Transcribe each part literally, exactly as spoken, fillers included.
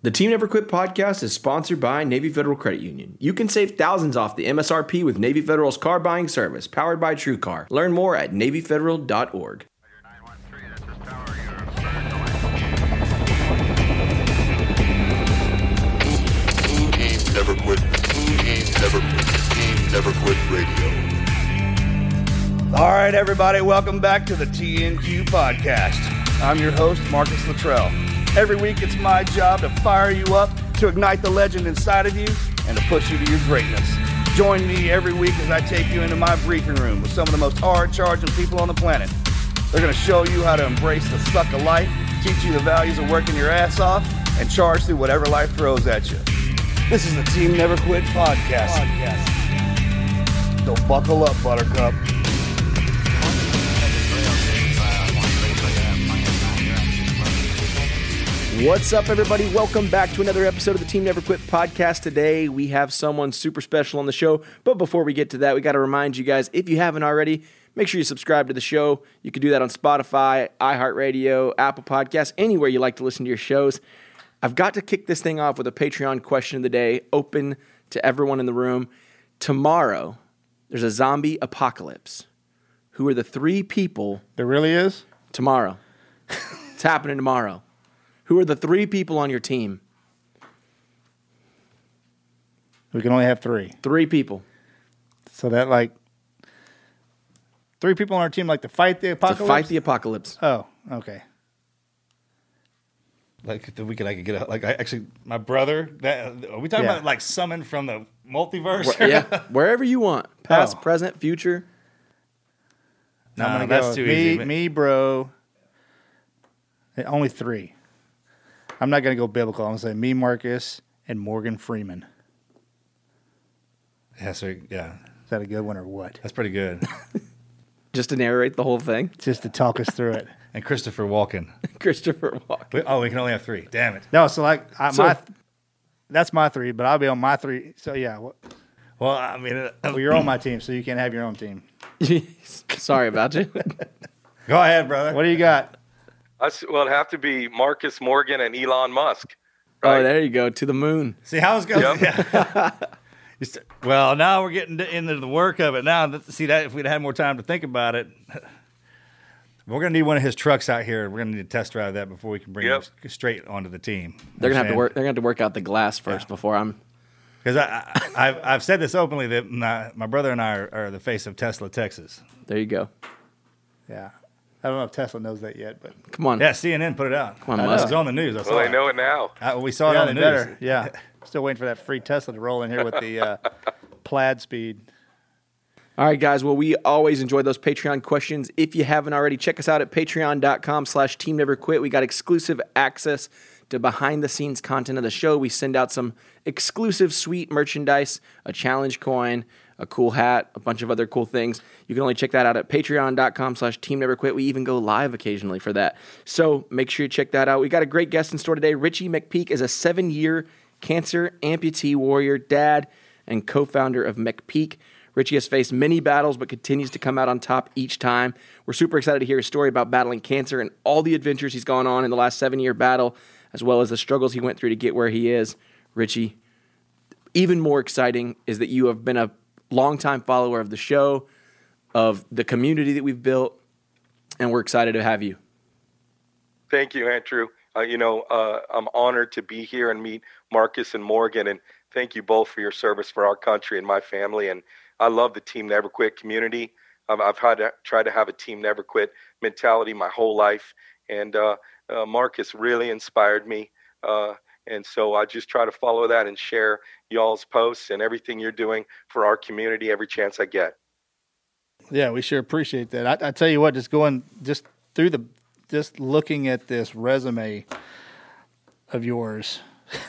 The Team Never Quit podcast is sponsored by Navy Federal Credit Union. You can save thousands off the M S R P with Navy Federal's car buying service, powered by TrueCar. Learn more at navy federal dot org. Team Never Quit. Team Never Quit. Team Never Quit Radio. All right, everybody, welcome back to the T N Q podcast. I'm your host, Marcus Luttrell. Every week, it's my job to fire you up, to ignite the legend inside of you, and to push you to your greatness. Join me every week as I take you into my briefing room with some of the most hard-charging people on the planet. They're going to show you how to embrace the suck of life, teach you the values of working your ass off, and charge through whatever life throws at you. This is the Team Never Quit podcast. podcast. So buckle up, Buttercup. What's up, everybody? Welcome back to another episode of the Team Never Quit podcast. Today, we have someone super special on the show. But before we get to that, we got to remind you guys, if you haven't already, make sure you subscribe to the show. You can do that on Spotify, iHeartRadio, Apple Podcasts, anywhere you like to listen to your shows. I've got to kick this thing off with a Patreon question of the day, open to everyone in the room. Tomorrow, there's a zombie apocalypse. Who are the three people? There really is? Tomorrow. It's happening tomorrow. Who are the three people on your team? We can only have three. Three people. So that, like, three people on our team, like, to fight the apocalypse? To fight the apocalypse. Oh, okay. Like the weekend I could get out. Like I actually, my brother. That are we talking Yeah. about like summoned from the multiverse? Where, yeah, wherever you want. Past, Oh. present, future. No, I'm Nah, gonna that's go with too me, easy. me, bro. Eh, Only three. I'm not gonna go biblical. I'm gonna say me, Marcus, and Morgan Freeman. Yeah, so yeah, Is that a good one or what? that's pretty good. Just to narrate the whole thing. Just to talk us through it. And Christopher Walken. Christopher Walken. We- Oh, we can only have three. Damn it. No, so like I, So- my, that's my three, but I'll be on my three. So yeah, well, Well, I mean, uh, well, you're on my team, so you can't have your own team. Sorry about you. go ahead, brother. What do you got? Us, well, it'd have to be Marcus Morgan and Elon Musk. Oh, Right? there you go. To the moon. See how it's going? Yep. Yeah. You st- well, now we're getting to, into the work of it. Now, that, see that if we'd had more time to think about it, we're going to need one of his trucks out here. We're going to need to test drive that before we can bring Yep. him straight onto the team. They're gonna have to work. They're gonna have to work out the glass first Yeah. before I'm. Because I, I, I've, I've said this openly that my, my brother and I are, are the face of Tesla, Texas. There you go. Yeah, I don't know if Tesla knows that yet, but Come on. Yeah, C N N put it out. Come on, It Musk. was on the news. I saw Well, I it. know it now. Uh, we saw it yeah, on the they news. better. Yeah, still waiting for that free Tesla to roll in here with the uh, plaid speed. All right, guys. Well, we always enjoy those Patreon questions. If you haven't already, check us out at patreon.com slash team never quit. We got exclusive access to behind-the-scenes content of the show. We send out some exclusive sweet merchandise, a challenge coin, a cool hat, a bunch of other cool things. You can only check that out at patreon.com slash team never quit. We even go live occasionally for that. So make sure you check that out. We got a great guest in store today. Richie McPeak is a seven-year cancer amputee warrior, dad, and co-founder of McPeak. Richie has faced many battles, but continues to come out on top each time. We're super excited to hear his story about battling cancer and all the adventures he's gone on in the last seven-year battle, as well as the struggles he went through to get where he is. Richie, even more exciting is that you have been a longtime follower of the show, of the community that we've built, and we're excited to have you. Thank you, Andrew. Uh, you know, uh, I'm honored to be here and meet Marcus and Morgan, and thank you both for your service for our country and my family. And I love the Team Never Quit community. I've, I've tried to, tried to have a Team Never Quit mentality my whole life, and uh, uh, Marcus really inspired me. Uh, and so I just try to follow that and share y'all's posts and everything you're doing for our community every chance I get. Yeah, we sure appreciate that. I, I tell you what, just going just through the, just looking at this resume of yours,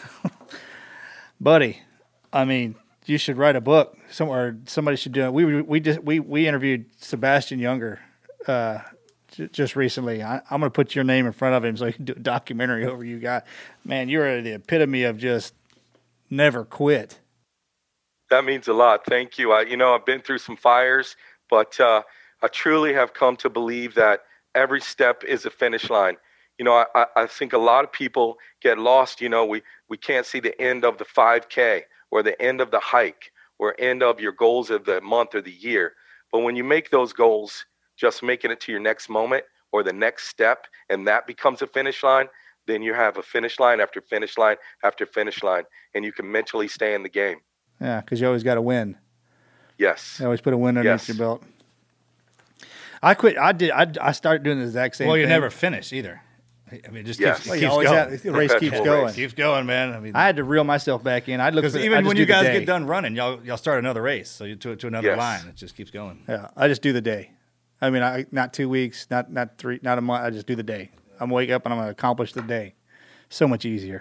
buddy. I mean, you should write a book. Somewhere, somebody should do it. We we just we we interviewed Sebastian Younger uh, j- just recently. I, I'm going to put your name in front of him so he can do a documentary over you guys. Man, you're the epitome of just never quit. That means a lot. Thank you. I, you know, I've been through some fires, but uh, I truly have come to believe that every step is a finish line. you know, I, I think a lot of people get lost. You know, we, we can't see the end of the five K or the end of the hike or end of your goals of the month or the year. But when you make those goals, just making it to your next moment or the next step, and that becomes a finish line, then you have a finish line after finish line after finish line, and you can mentally stay in the game. Yeah, because you always got to win. Yes. You always put a win underneath Yes. your belt. I quit. I did. I, I started doing the exact same Well, you thing. never finish either. I mean, it just Yes. keeps, Well, it you keeps always going. have- the race keeps Perpetual going. race. Keeps going, man. I mean, I had to reel myself back in. I'd look because for, I even just when do you the guys day. get done running, y'all y'all start another race, so you to to another Yes. line. It just keeps going. Yeah, I just do the day. I mean, I not two weeks, not not three, not a month. I just do the day. I'm wake up and I'm going to accomplish the day. So much easier.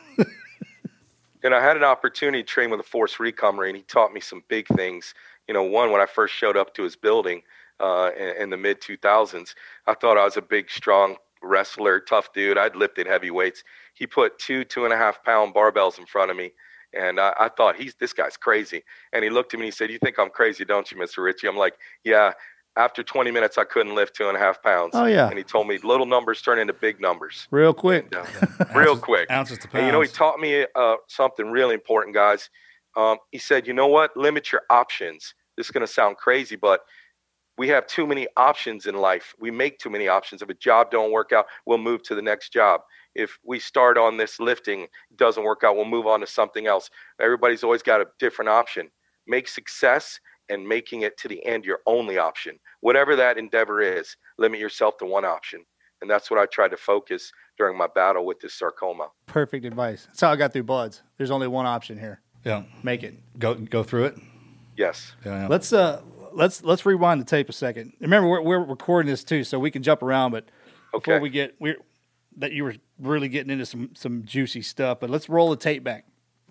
And I had an opportunity to train with a Force Recon Marine. He taught me some big things. You know, one, when I first showed up to his building uh, in, in the mid two thousands, I thought I was a big, strong wrestler, tough dude. I'd lifted heavy weights. He put two, two and a half pound barbells in front of me. And I, I thought, he's this guy's crazy. And he looked at me and he said, "You think I'm crazy, don't you, Mister Ritchie?" I'm like, "Yeah." After twenty minutes, I couldn't lift two and a half pounds. Oh, yeah. And he told me little numbers turn into big numbers. Real quick. And, uh, real Ounces- quick. Ounces to pounds. And you know, he taught me uh, something really important, guys. Um, he said, "You know what? Limit your options." This is going to sound crazy, but we have too many options in life. We make too many options. If a job don't work out, we'll move to the next job. If we start on this lifting, it doesn't work out, we'll move on to something else. Everybody's always got a different option. Make success and making it to the end your only option. Whatever that endeavor is, limit yourself to one option. And that's what I tried to focus during my battle with this sarcoma. Perfect advice. That's how I got through Bloods. There's only one option here. Yeah, Make it. go go through it. Yes. Yeah, yeah. Let's uh let's let's rewind the tape a second. Remember, we're we're recording this too, so we can jump around. But before Okay. we get we that you were really getting into some some juicy stuff. But let's roll the tape back.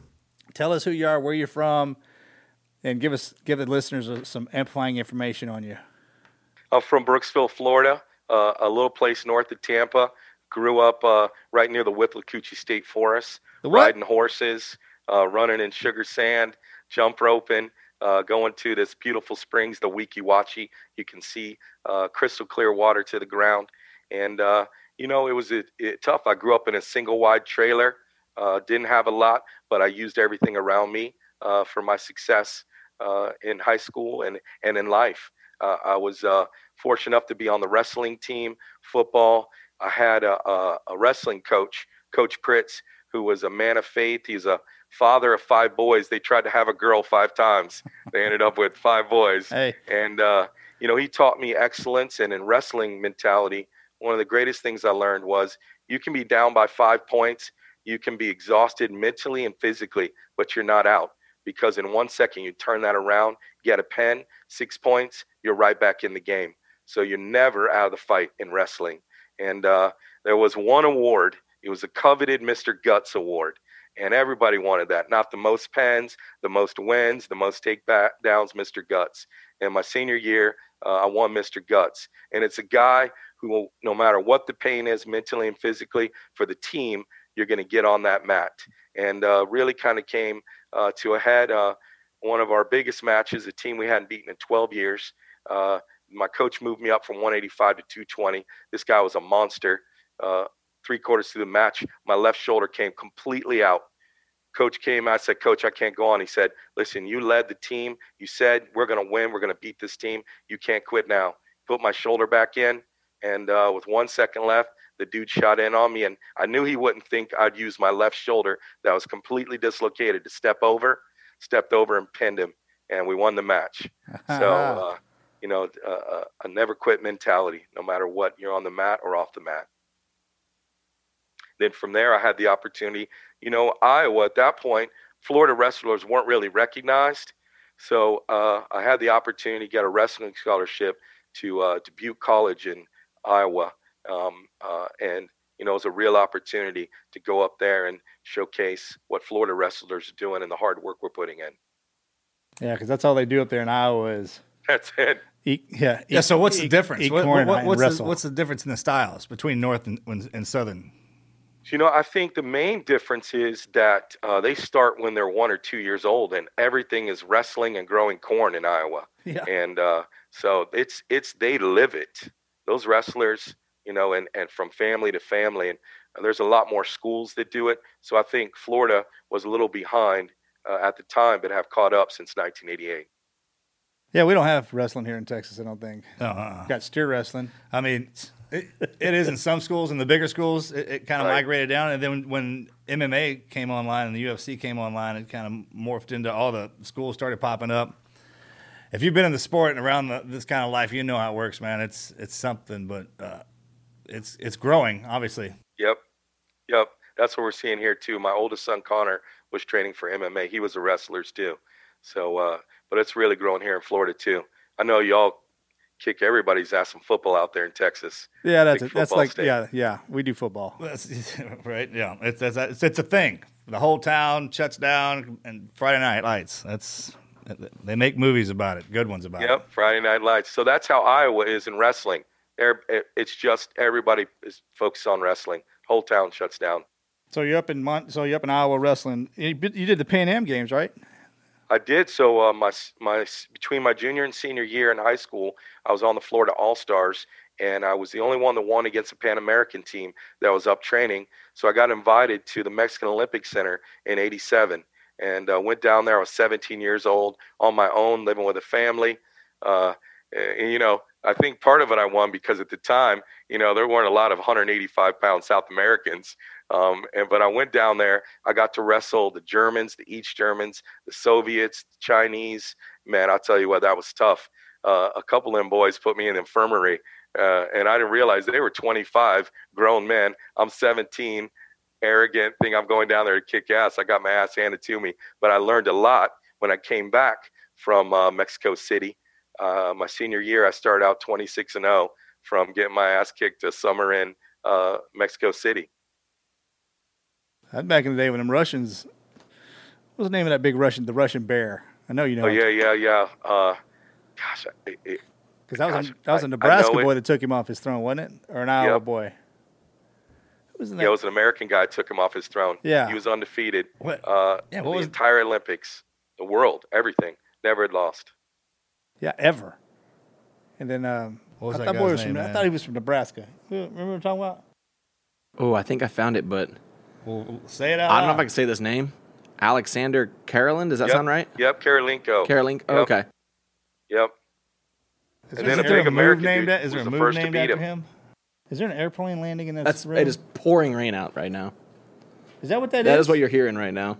Tell us who you are, where you're from, and give us give the listeners uh, some amplifying information on you. I'm from Brooksville, Florida, uh, a little place north of Tampa. Grew up uh, right near the Withlacoochee State Forest, The what? riding horses, uh, running in sugar sand, jump roping, uh, going to this beautiful springs, the Weeki-Wachee. You can see uh, crystal clear water to the ground. And, uh, you know, it was it, it, tough. I grew up in a single wide trailer, uh, didn't have a lot, but I used everything around me uh, for my success uh, in high school and, and in life. Uh, I was uh, fortunate enough to be on the wrestling team, football. I had a, a, a wrestling coach, Coach Pritz, who was a man of faith. He's a father of five boys. They tried to have a girl five times. They ended up with five boys. Hey. And, uh, you know, he taught me excellence and in wrestling mentality. One of the greatest things I learned was you can be down by five points. You can be exhausted mentally and physically, but you're not out. Because in one second, you turn that around, get a pen, six points, you're right back in the game. So you're never out of the fight in wrestling. And uh, there was one award. It was a coveted Mister Guts award. And everybody wanted that. Not the most pens, the most wins, the most takedowns, Mister Guts. And my senior year, uh, I won Mister Guts. And it's a guy who, no matter what the pain is, mentally and physically, for the team, you're going to get on that mat. And uh, really kind of came uh, to a head. Uh, one of our biggest matches, a team we hadn't beaten in twelve years. Uh, my coach moved me up from one eighty-five to two twenty. This guy was a monster. Uh, three quarters through the match, my left shoulder came completely out. Coach came out, I said, "Coach, I can't go on." He said, "Listen, you led the team. You said we're going to win. We're going to beat this team. You can't quit now." Put my shoulder back in. And uh, with one second left, the dude shot in on me. And I knew he wouldn't think I'd use my left shoulder that was completely dislocated to step over. Stepped over and pinned him. And we won the match. So, uh, you know, uh, a never quit mentality, no matter what, you're on the mat or off the mat. Then from there, I had the opportunity, you know, Iowa at that point, Florida wrestlers weren't really recognized. So uh, I had the opportunity to get a wrestling scholarship to uh, Dubuque College in Iowa. Um, uh, and, you know, it was a real opportunity to go up there and showcase what Florida wrestlers are doing and the hard work we're putting in. Yeah, because that's all they do up there in Iowa is That's it. eat. Yeah, Yeah. eat- So what's the eat- difference? eat What- corn what- and what's, the, wrestle. what's the difference in the styles between North and, and Southern? You know, I think the main difference is that uh, they start when they're one or two years old, and everything is wrestling and growing corn in Iowa. Yeah. And uh, so it's it's they live it. Those wrestlers, you know, and, and from family to family. And there's a lot more schools that do it. So I think Florida was a little behind uh, at the time, but have caught up since nineteen eighty-eight. Yeah, we don't have wrestling here in Texas, I don't think. Uh-huh. Got steer wrestling. I mean, it, it is in some schools. In the bigger schools, it, it kind of Right. migrated down. And then when, when M M A came online and the U F C came online, it kind of morphed into all the schools started popping up. If you've been in the sport and around the, this kind of life, you know how it works, man. It's it's something, but uh, it's it's growing, obviously. Yep. Yep. That's what we're seeing here, too. My oldest son, Connor, was training for M M A. He was a wrestler, too. So, uh, but it's really growing here in Florida, too. I know y'all kick everybody's ass in football out there in Texas. Yeah, that's Big it. That's football like state. yeah, yeah. We do football. That's, right? Yeah, it's, it's it's it's a thing. The whole town shuts down, and Friday Night Lights. That's they make movies about it, good ones about it. Yep, Friday Night Lights. So that's how Iowa is in wrestling. There, it's just everybody is focused on wrestling. Whole town shuts down. So you're up in Mon- so you're up in Iowa wrestling. You, you did the Pan Am Games, right? I did. So uh, my my between my junior and senior year in high school, I was on the Florida All Stars, and I was the only one that won against the Pan American team that was up training. So I got invited to the Mexican Olympic Center in eighty-seven, and uh, went down there. I was seventeen years old, on my own, living with a family. Uh, and, you know, I think part of it I won because at the time, you know, there weren't a lot of one hundred eighty-five pound South Americans. Um, and but I went down there. I got to wrestle the Germans, the East Germans, the Soviets, the Chinese. Man, I'll tell you what, that was tough. Uh, a couple of them boys put me in the infirmary, uh, and I didn't realize they were twenty-five grown men. I'm seventeen, arrogant, think I'm going down there to kick ass. I got my ass handed to me, but I learned a lot when I came back from uh, Mexico City. Uh, my senior year, I started out twenty-six and oh from getting my ass kicked to summer in uh, Mexico City. That's back in the day when them Russians. What was the name of that big Russian? The Russian Bear. I know you know. Oh yeah, yeah, yeah. Uh, gosh, it, it, Because that was gosh, a, that was I- a I Nebraska know it. boy that took him off his throne, wasn't it? Or an Iowa Yep. boy. Who was in that? yeah, it was an American guy took him off his throne. Yeah. he was undefeated. What? Uh, Yeah, what the was- entire Olympics, the world, everything, never had lost. Yeah, ever. And then um, What was I that thought guy's boy was name, from. I man? thought he was from Nebraska. Remember what I'm talking about? Oh, I think I found it, but Well, say it out I don't know if loud. I can say this name. Alexander Karelin. Does that Yep. sound right? Yep, Karolinko. Karolin. Oh, Yep. okay. Yep. Is And there, then is a there big a move American named dude at, is was there a the move first to named beat after him. him? Is there an airplane landing in this That's room? it is pouring rain out right now. Is that what that is? That is what you're hearing right now.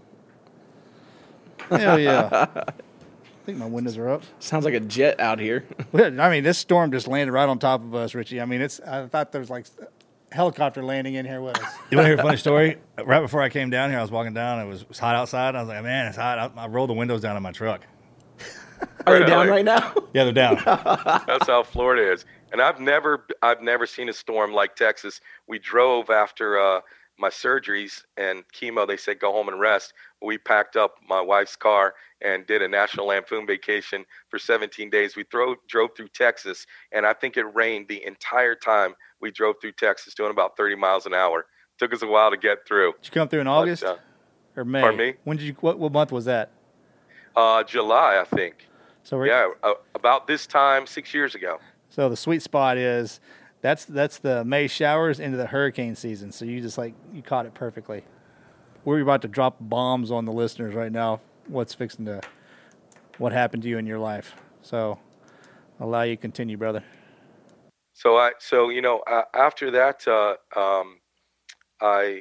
Hell yeah. I think my windows are up. Sounds like a jet out here. Well, I mean, this storm just landed right on top of us, Richie. I mean, it's. I thought there was like a helicopter landing in here with us. You want to hear a funny story? Right before I came down here, I was walking down. It was, it was hot outside. I was like, man, it's hot. I, I rolled the windows down in my truck. Are they Right, down like- right now? Yeah, they're down. That's how Florida is. And I've never, I've never seen a storm like Texas. We drove after uh, my surgeries and chemo. They said go home and rest. We packed up my wife's car and did a National Lampoon vacation for seventeen days. We thro- drove through Texas, and I think it rained the entire time we drove through Texas, doing about thirty miles an hour. Took us a while to get through. Did you come through in August uh, or May? pardon me? When did you? What, what month was that? Uh, July, I think. So we're, Yeah, uh, about this time six years ago. So the sweet spot is that's that's the May showers into the hurricane season. So you just like you caught it perfectly. We're about to drop bombs on the listeners right now. What's fixing to what happened to you in your life? So I'll allow you to continue, brother. So I, so you know, uh, after that, uh, um, I,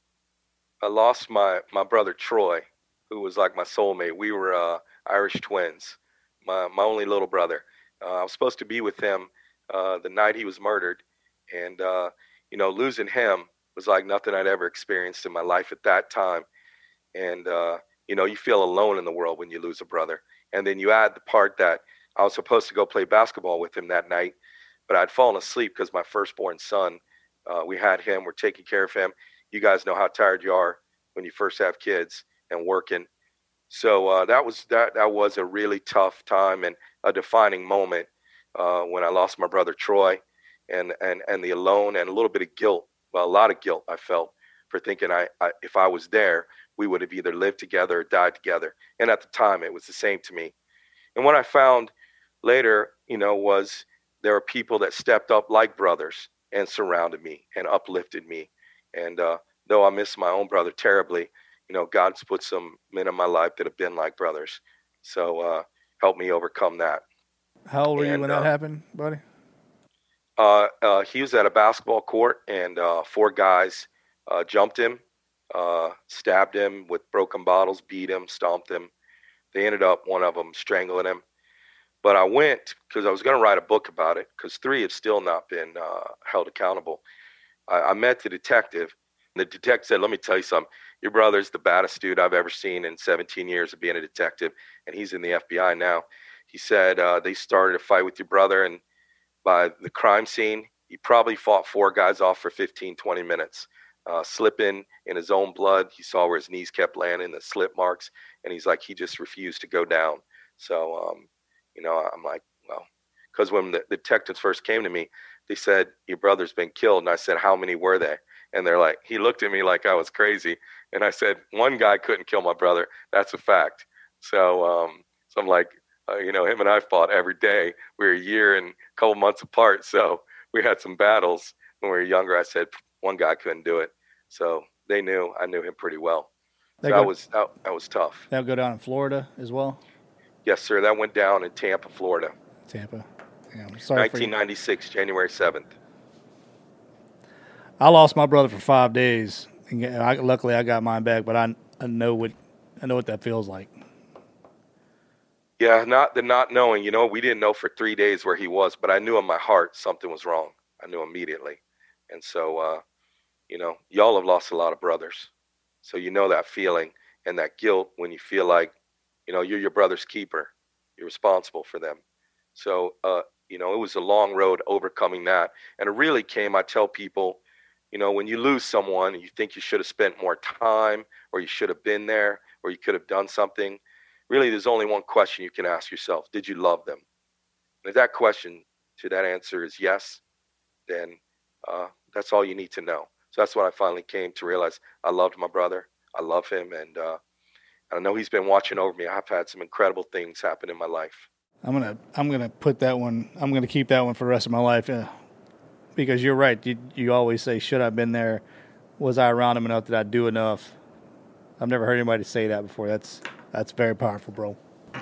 I lost my my brother Troy, who was like my soulmate. We were uh, Irish twins. My my only little brother. Uh, I was supposed to be with him uh, the night he was murdered, and uh, you know, losing him was like nothing I'd ever experienced in my life at that time. And uh, you know, you feel alone in the world when you lose a brother. And then you add the part that I was supposed to go play basketball with him that night, but I'd fallen asleep because my firstborn son, uh, we had him, we're taking care of him. You guys know how tired you are when you first have kids and working. So uh, that was that that was a really tough time and a defining moment uh, when I lost my brother Troy, and and and the alone and a little bit of guilt, well, a lot of guilt I felt for thinking I, I if I was there, we would have either lived together or died together. And at the time, it was the same to me. And what I found later, you know, was there were people that stepped up like brothers and surrounded me and uplifted me. And uh, though I miss my own brother terribly, you know, God's put some men in my life that have been like brothers. So uh, help me overcome that. How old were you And, when that uh, happened, buddy? Uh, uh, he was at a basketball court, and uh, four guys uh, jumped him, uh, stabbed him with broken bottles, beat him, stomped him. They ended up, one of them, strangling him. But I went because I was going to write a book about it, because three have still not been uh, held accountable. I, I met the detective. The detective said, let me tell you something. Your brother's the baddest dude I've ever seen in seventeen years of being a detective, and he's in the F B I now. He said uh, they started a fight with your brother, and by the crime scene, he probably fought four guys off for fifteen, twenty minutes, uh, slipping in his own blood. He saw where his knees kept landing, the slip marks, and he's like, he just refused to go down. So, um, you know, I'm like, well, because when the, the detectives first came to me, they said, your brother's been killed. And I said, how many were they? And they're like, he looked at me like I was crazy. And I said, one guy couldn't kill my brother. That's a fact. So, um, so I'm like, Uh, you know, him and I fought every day. We were a year and a couple months apart, so we had some battles when we were younger. I said one guy couldn't do it, so they knew. I knew him pretty well. So that was that, that was tough. That would go down in Florida as well? Yes, sir. That went down in Tampa, Florida. Tampa. Yeah, I'm sorry nineteen ninety-six, January seventh. I lost my brother for five days. And I, luckily, I got mine back, but I, I know what I know what that feels like. Yeah, not the not knowing. You know, we didn't know for three days where he was, but I knew in my heart something was wrong. I knew immediately. And so, uh, you know, y'all have lost a lot of brothers. So you know that feeling and that guilt when you feel like, you know, you're your brother's keeper. You're responsible for them. So, uh, you know, it was a long road overcoming that. And it really came, I tell people, you know, when you lose someone and you think you should have spent more time, or you should have been there, or you could have done something, really, there's only one question you can ask yourself. Did you love them? And if that question to that answer is yes, then uh, that's all you need to know. So that's when I finally came to realize I loved my brother. I love him. And uh, I know he's been watching over me. I've had some incredible things happen in my life. I'm gonna I'm gonna put that one. I'm gonna keep that one for the rest of my life. Yeah. Because you're right. You you always say, should I have been there? Was I around him enough? Did I do enough? I've never heard anybody say that before. That's That's very powerful, bro.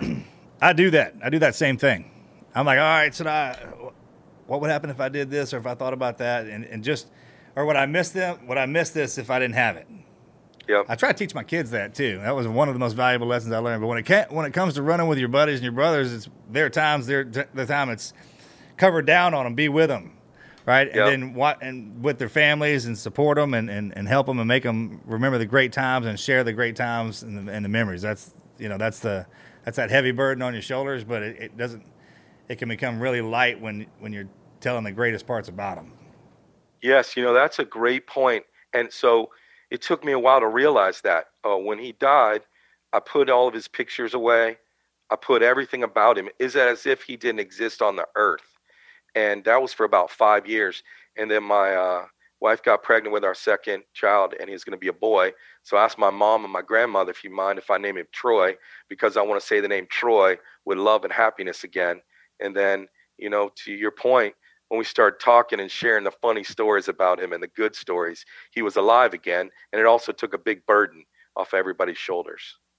I do that. I do that same thing. I'm like, all right, so I, what would happen if I did this, or if I thought about that, and, and just, or would I miss them? Would I miss this if I didn't have it? Yep. I try to teach my kids that too. That was one of the most valuable lessons I learned. But when it can, when it comes to running with your buddies and your brothers, it's there are times there the time it's cover down on them, be with them, right? Yep. And then what and with their families and support them and, and, and help them and make them remember the great times and share the great times and the, and the memories. That's you know that's the that's that heavy burden on your shoulders, but it, it doesn't. It can become really light when when you're telling the greatest parts about them. Yes, you know that's a great point, and so. It took me a while to realize that. Uh, when he died, I put all of his pictures away. I put everything about him. It's as if he didn't exist on the earth. And that was for about five years. And then my uh, wife got pregnant with our second child, and he's going to be a boy. So I asked my mom and my grandmother, if you mind if I name him Troy, because I want to say the name Troy with love and happiness again. And then, you know, to your point, when we started talking and sharing the funny stories about him and the good stories, he was alive again. And it also took a big burden off everybody's shoulders.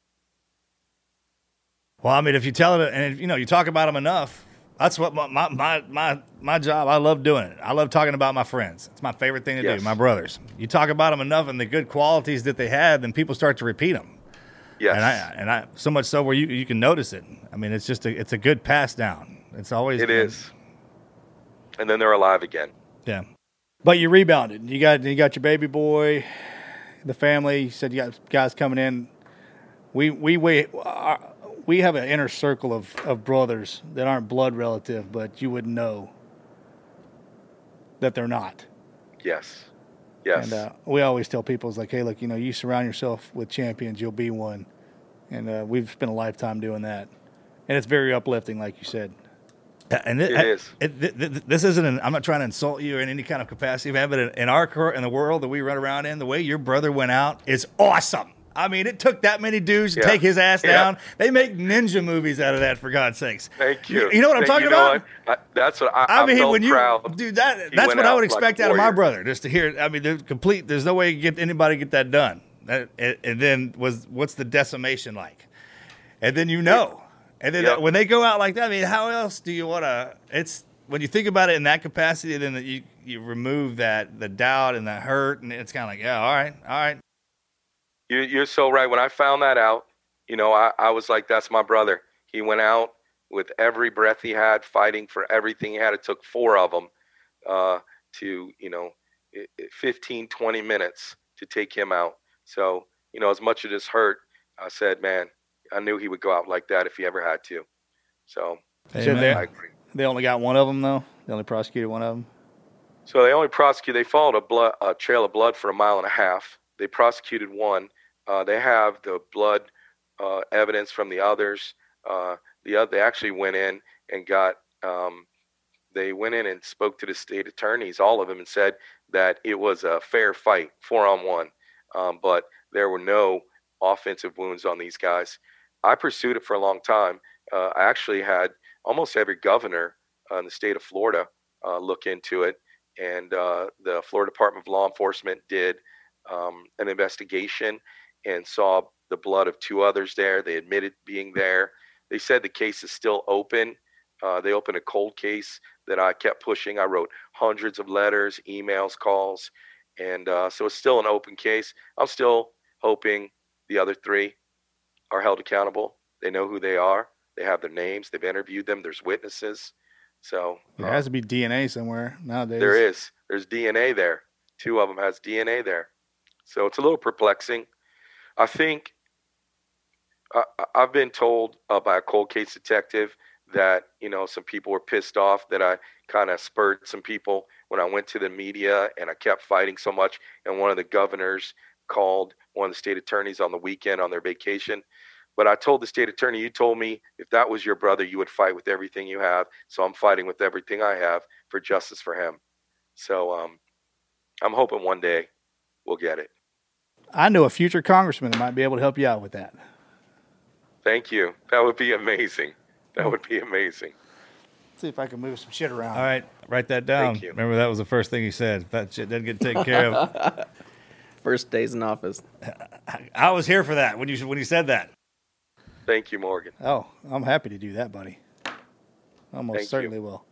Well, I mean, if you tell it, and if, you know, you talk about him enough, that's what my, my, my, my, my job. I love doing it. I love talking about my friends. It's my favorite thing to Yes. do. My brothers. You talk about them enough and the good qualities that they had, then people start to repeat them. Yes. And I, and I, so much so where you, you can notice it. I mean, it's just a, it's a good pass down. It's always, It is. And then they're alive again. Yeah. But you rebounded. You got you got your baby boy, the family. You said you got guys coming in. We we we uh, we have an inner circle of, of brothers that aren't blood relative, but you would know that they're not. Yes. Yes. And uh, we always tell people, it's like, hey, look, you know, you surround yourself with champions, you'll be one. And uh, we've spent a lifetime doing that. And it's very uplifting, like you said. And it, It is. It, it, it, this isn't. An, I'm not trying to insult you in any kind of capacity, man. But in, in our in the world that we run around in, the way your brother went out is awesome. I mean, it took that many dudes to Yeah. take his ass Yeah. down. They make ninja movies out of that, for God's sakes. Thank you. You know what I'm Thank- talking you know about? what? I, that's what I, I, I mean, felt when you, proud. dude, that He that's went what I out would like a expect out of my warrior. brother, just to hear. I mean, there's complete. There's no way you get anybody to get that done. That, and, and then was what's the decimation like? And then you know, and then Yep. when they go out like that, I mean, how else do you want to? It's when you think about it in that capacity, then you you remove that the doubt and the hurt, and it's kind of like, yeah, all right, all right. You, you're so right. When I found that out, you know, I, I was like, that's my brother. He went out with every breath he had, fighting for everything he had. It took four of them uh, to, you know, i- i- fifteen, twenty minutes to take him out. So, you know, as much as this hurt, I said, man, I knew he would go out like that if he ever had to. So So I they, agree. they only got one of them though. They only prosecuted one of them. So they only prosecuted, they followed a, blood, a trail of blood for a mile and a half. They prosecuted one. Uh, they have the blood uh, evidence from the others. Uh, the other, they actually went in and got, um, they went in and spoke to the state attorneys, all of them, and said that it was a fair fight, four on one. Um, but there were no offensive wounds on these guys. I pursued it for a long time. Uh, I actually had almost every governor uh, in the state of Florida uh, look into it. And uh, the Florida Department of Law Enforcement did um, an investigation and saw the blood of two others there. They admitted being there. They said the case is still open. Uh, they opened a cold case that I kept pushing. I wrote hundreds of letters, emails, calls. And uh, so it's still an open case. I'm still hoping the other three are held accountable. They know who they are. They have their names. They've interviewed them. There's witnesses. So There has to be D N A somewhere nowadays. there is. There's D N A there. Two of them has D N A there. So it's a little perplexing. I think I, I've been told uh, by a cold case detective that, you know, some people were pissed off that I kind of spurred some people when I went to the media and I kept fighting so much. And one of the governors called one of the state attorneys on the weekend on their vacation. But I told the state attorney, you told me if that was your brother, you would fight with everything you have. So I'm fighting with everything I have for justice for him. So um, I'm hoping one day we'll get it. I know a future congressman that might be able to help you out with that. Thank you. That would be amazing. That would be amazing. Let's see if I can move some shit around. All right, write that down. Thank you. Remember, that was the first thing he said. If that shit doesn't get taken care of. First days in office. I was here for that when you when you said that. Thank you, Morgan. Oh, I'm happy to do that, buddy. I most Thank certainly you. will.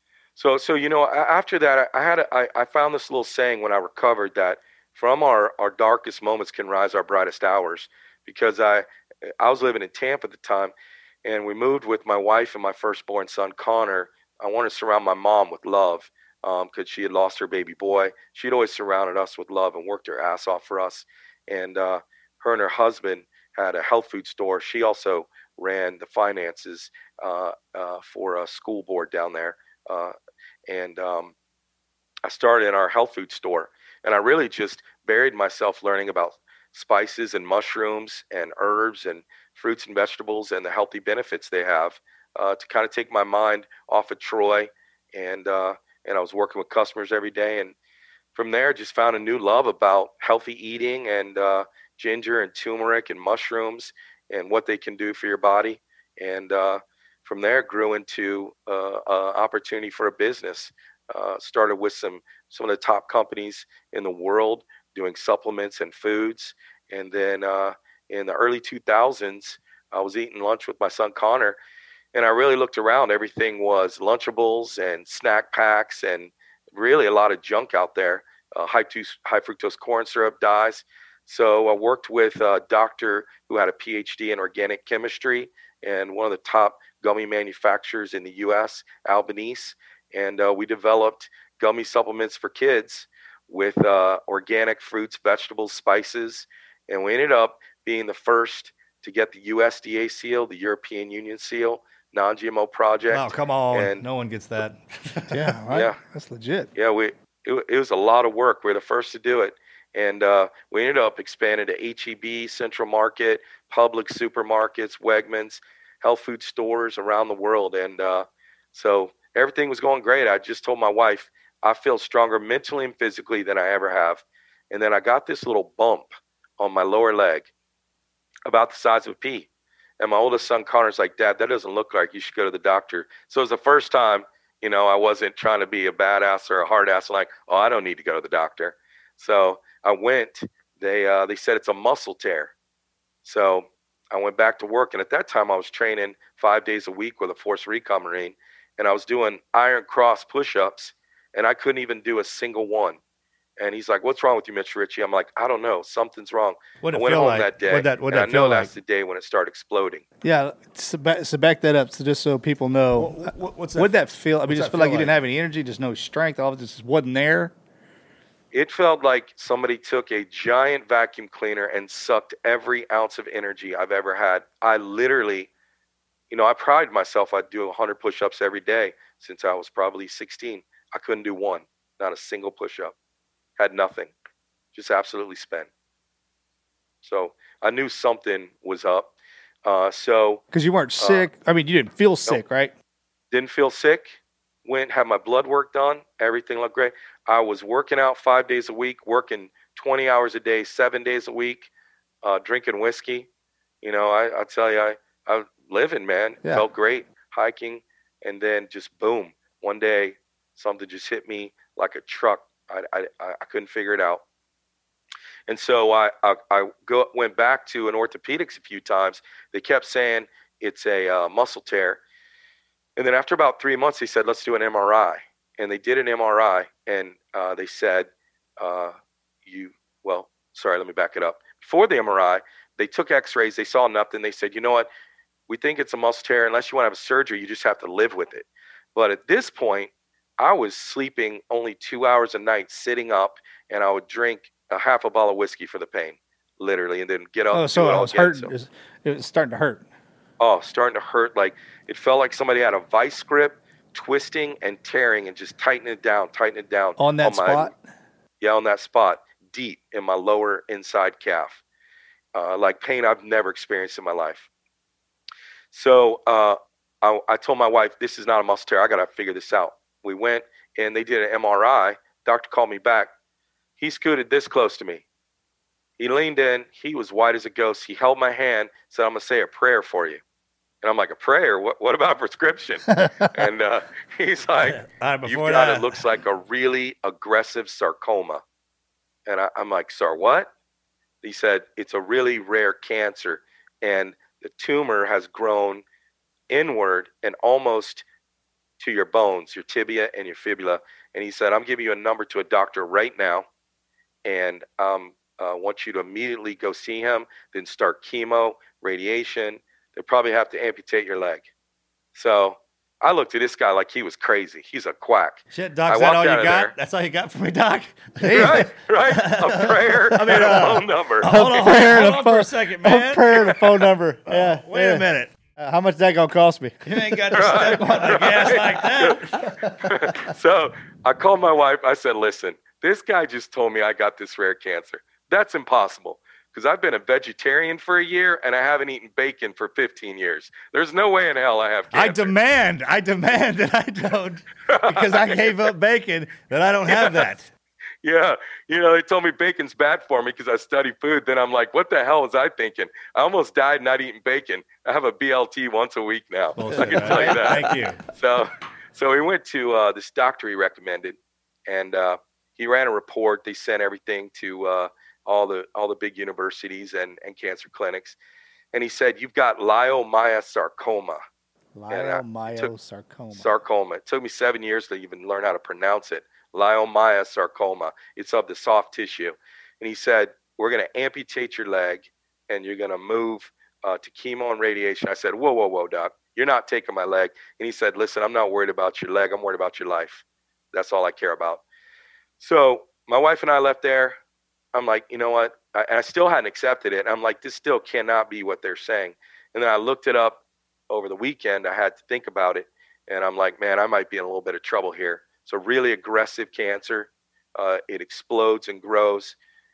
So, so you know, a- after that, I I had a, I, I found this little saying when I recovered that from our, our darkest moments can rise our brightest hours. Because I I was living in Tampa at the time, and we moved with my wife and my firstborn son Connor. I wanted to surround my mom with love because um, she had lost her baby boy. She'd always surrounded us with love and worked her ass off for us. And uh, her and her husband had a health food store. She also ran the finances uh, uh, for a school board down there. Uh, and um, I started in our health food store. And I really just buried myself learning about spices and mushrooms and herbs and fruits and vegetables and the healthy benefits they have uh, to kind of take my mind off of Troy. And, uh, and I was working with customers every day. And from there, just found a new love about healthy eating and uh, ginger and turmeric and mushrooms and what they can do for your body. And uh, from there, grew into uh, uh, opportunity for a business. Uh, started with some some of the top companies in the world doing supplements and foods. And then uh, in the early two thousands, I was eating lunch with my son Connor, and I really looked around. Everything was Lunchables and snack packs and really a lot of junk out there, uh, high, tu- high fructose corn syrup, dyes. So I worked with a doctor who had a P H D in organic chemistry and one of the top gummy manufacturers in the U S, Albanese. And uh, we developed gummy supplements for kids with uh, organic fruits, vegetables, spices. And we ended up being the first to get the U S D A seal, the European Union seal, non-G M O project. Oh, come on. And no one gets that. yeah, right? Yeah. That's legit. Yeah, we it, it was a lot of work. We were the first to do it. And uh, we ended up expanding to H E B, Central Market, Publix supermarkets, Wegmans, health food stores around the world. And uh, so everything was going great. I just told my wife, I feel stronger mentally and physically than I ever have. And then I got this little bump on my lower leg. about the size of a pea. And my oldest son, Connor's like, Dad, that doesn't look like you should go to the doctor. So it was the first time, you know, I wasn't trying to be a badass or a hard ass, like, oh, I don't need to go to the doctor. So I went. They uh, they said it's a muscle tear. So I went back to work. And at that time, I was training five days a week with a Force Recon Marine. And I was doing iron cross push-ups. And I couldn't even do a single one. And he's like, what's wrong with you, Mister Ritchie? I'm like, I don't know. Something's wrong. What I it went feel home like? that day. What'd that- what'd and that I know feel that's like? the day when it started exploding. Yeah, so back, so back that up, so just so people know. What- what- what's that- What'd that feel? I mean, what's just that feel like feel you didn't like? have any energy, just no strength. All of it just wasn't there. It felt like somebody took a giant vacuum cleaner and sucked every ounce of energy I've ever had. I literally, you know, I pride myself. I'd do one hundred push-ups every day since I was probably sixteen. I couldn't do one, not a single push-up. Had nothing, just absolutely spent. So I knew something was up. Uh, so Because you weren't sick. I mean, you didn't feel sick, right? didn't feel sick. Went, had my blood work done. Everything looked great. I was working out five days a week, working twenty hours a day, seven days a week, uh, drinking whiskey. You know, I, I tell you, I, I was living, man. Yeah. Felt great, hiking. And then just boom, one day, something just hit me like a truck. I, I, I couldn't figure it out. And so I, I, I go, went back to an orthopedics a few times. They kept saying it's a uh, muscle tear. And then after about three months, they said, let's do an M R I. And they did an M R I, and uh, they said, uh, you, well, sorry, let me back it up. Before the M R I, they took x-rays. They saw nothing. They said, you know what? We think it's a muscle tear. Unless you want to have a surgery, you just have to live with it. But at this point, I was sleeping only two hours a night, sitting up, and I would drink a half a bottle of whiskey for the pain, literally, and then get up Oh, and so do it it all was again. hurting. So- It was, it was starting to hurt. oh, starting to hurt. Like it felt like somebody had a vice grip, twisting and tearing and just tightening it down, tightening it down. On that my- spot? Yeah, on that spot, deep in my lower inside calf. Uh, like pain I've never experienced in my life. So uh, I, I told my wife, this is not a muscle tear. I got to figure this out. We went and they did an M R I. Doctor called me back. He scooted this close to me. He leaned in. He was white as a ghost. He held my hand, said, I'm going to say a prayer for you. And I'm like, a prayer? What, what about a prescription? and uh, he's like, All right, you've before got, that, it looks like a really aggressive sarcoma. And I, I'm like, sir, what? He said, it's a really rare cancer. And the tumor has grown inward and almost to your bones, your tibia and your fibula. And he said, I'm giving you a number to a doctor right now. And um, I uh, want you to immediately go see him, then start chemo, radiation. They'll probably have to amputate your leg. So I looked at this guy like he was crazy. He's a quack. shit, Doc, I is that walked all you out of got? there. That's all you got for me, Doc? Right, right. A prayer and a uh, phone number. Hold on, prayer and hold a on phone- for a second, man. A prayer and a phone number. Yeah. Wait yeah. a minute. Uh, how much that gonna cost me? You ain't got to step on the gas like that. So I called my wife. I said, listen, this guy just told me I got this rare cancer. That's impossible because I've been a vegetarian for a year and I haven't eaten bacon for fifteen years. There's no way in hell I have I cancer. demand, I demand that I don't, because I gave up bacon, that I don't have that. Yeah. You know, they told me bacon's bad for me because I study food. Then I'm like, what the hell was I thinking? I almost died not eating bacon. I have a B L T once a week now. I Bullshit, can tell you right? that. Thank you. So, so we went to uh, this doctor he recommended, and uh, he ran a report. They sent everything to uh, all the all the big universities and, and cancer clinics, and he said, "You've got leiomyosarcoma." Leiomyosarcoma. Sarcoma. It took me seven years to even learn how to pronounce it. Leiomyosarcoma. It's of the soft tissue, and he said, "We're going to amputate your leg, and you're going to move uh, to chemo and radiation." I said, "Whoa, whoa, whoa, doc! You're not taking my leg." And he said, "Listen, I'm not worried about your leg. I'm worried about your life. That's all I care about." So my wife and I left there. I'm like, you know what? I, and I still hadn't accepted it. I'm like, this still cannot be what they're saying. And then I looked it up over the weekend. I had to think about it. And I'm like, man, I might be in a little bit of trouble here. It's a really aggressive cancer. Uh, it explodes and grows.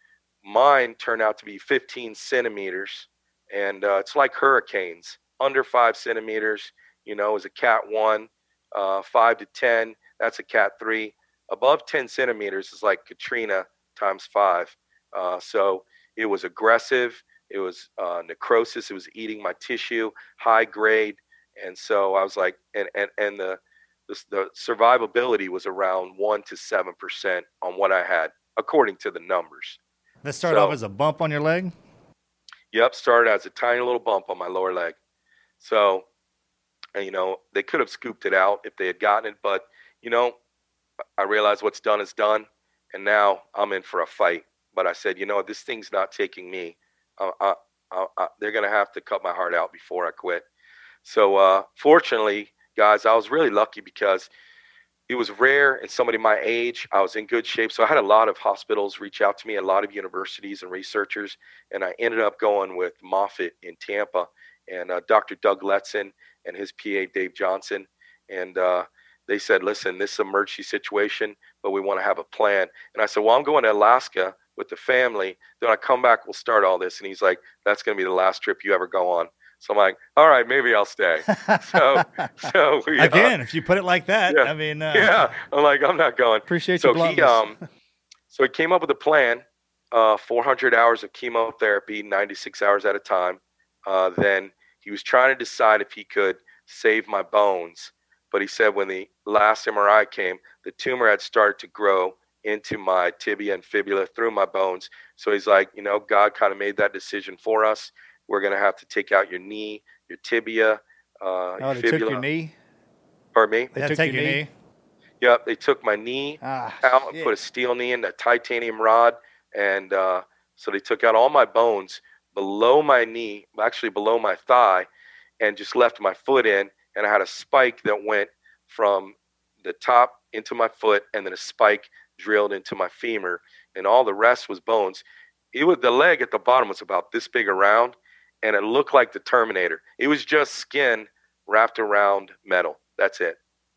Mine turned out to be fifteen centimeters. And uh, it's like hurricanes. Under five centimeters, you know, is a cat one. Uh, five to ten, that's a cat three. Above ten centimeters is like Katrina times five. Uh, so it was aggressive. It was uh, necrosis. It was eating my tissue, high grade. And so I was like, and, and, and the, the, the survivability was around one to seven percent on what I had, according to the numbers. That started So- off as a bump on your leg? Yep, started as a tiny little bump on my lower leg. So, and, you know, they could have scooped it out if they had gotten it, but, you know, I realized what's done is done, and now I'm in for a fight. But I said, you know, this thing's not taking me. Uh, I, I, I, they're going to have to cut my heart out before I quit. So, uh, fortunately, guys, I was really lucky because it was rare in somebody my age. I was in good shape. So I had a lot of hospitals reach out to me, a lot of universities and researchers. And I ended up going with Moffitt in Tampa and uh, Doctor Doug Letson and his P A, Dave Johnson. And uh, they said, listen, this is an emergency situation, but we want to have a plan. And I said, well, I'm going to Alaska with the family. Then I come back, we'll start all this. And he's like, that's going to be the last trip you ever go on. So I'm like, all right, maybe I'll stay. So, so we, uh, Again, if you put it like that, yeah, I mean, uh, yeah, I'm like, I'm not going. Appreciate so your he, bluntness. um, so he came up with a plan, uh, four hundred hours of chemotherapy, ninety-six hours at a time. Uh, then he was trying to decide if he could save my bones. But he said when the last M R I came, the tumor had started to grow into my tibia and fibula through my bones. So he's like, you know, God kind of made that decision for us. We're going to have to take out your knee, your tibia, uh, Oh, your they fibula. took your knee. Pardon me? they had to took take your your knee? knee. Yep, they took my knee Ah, out and shit. put a steel knee in, a titanium rod. And uh, so they took out all my bones below my knee, actually below my thigh, and just left my foot in. And I had a spike that went from the top into my foot and then a spike drilled into my femur. And all the rest was bones. It was, the leg at the bottom was about this big around, and it looked like the Terminator. It was just skin wrapped around metal. That's it.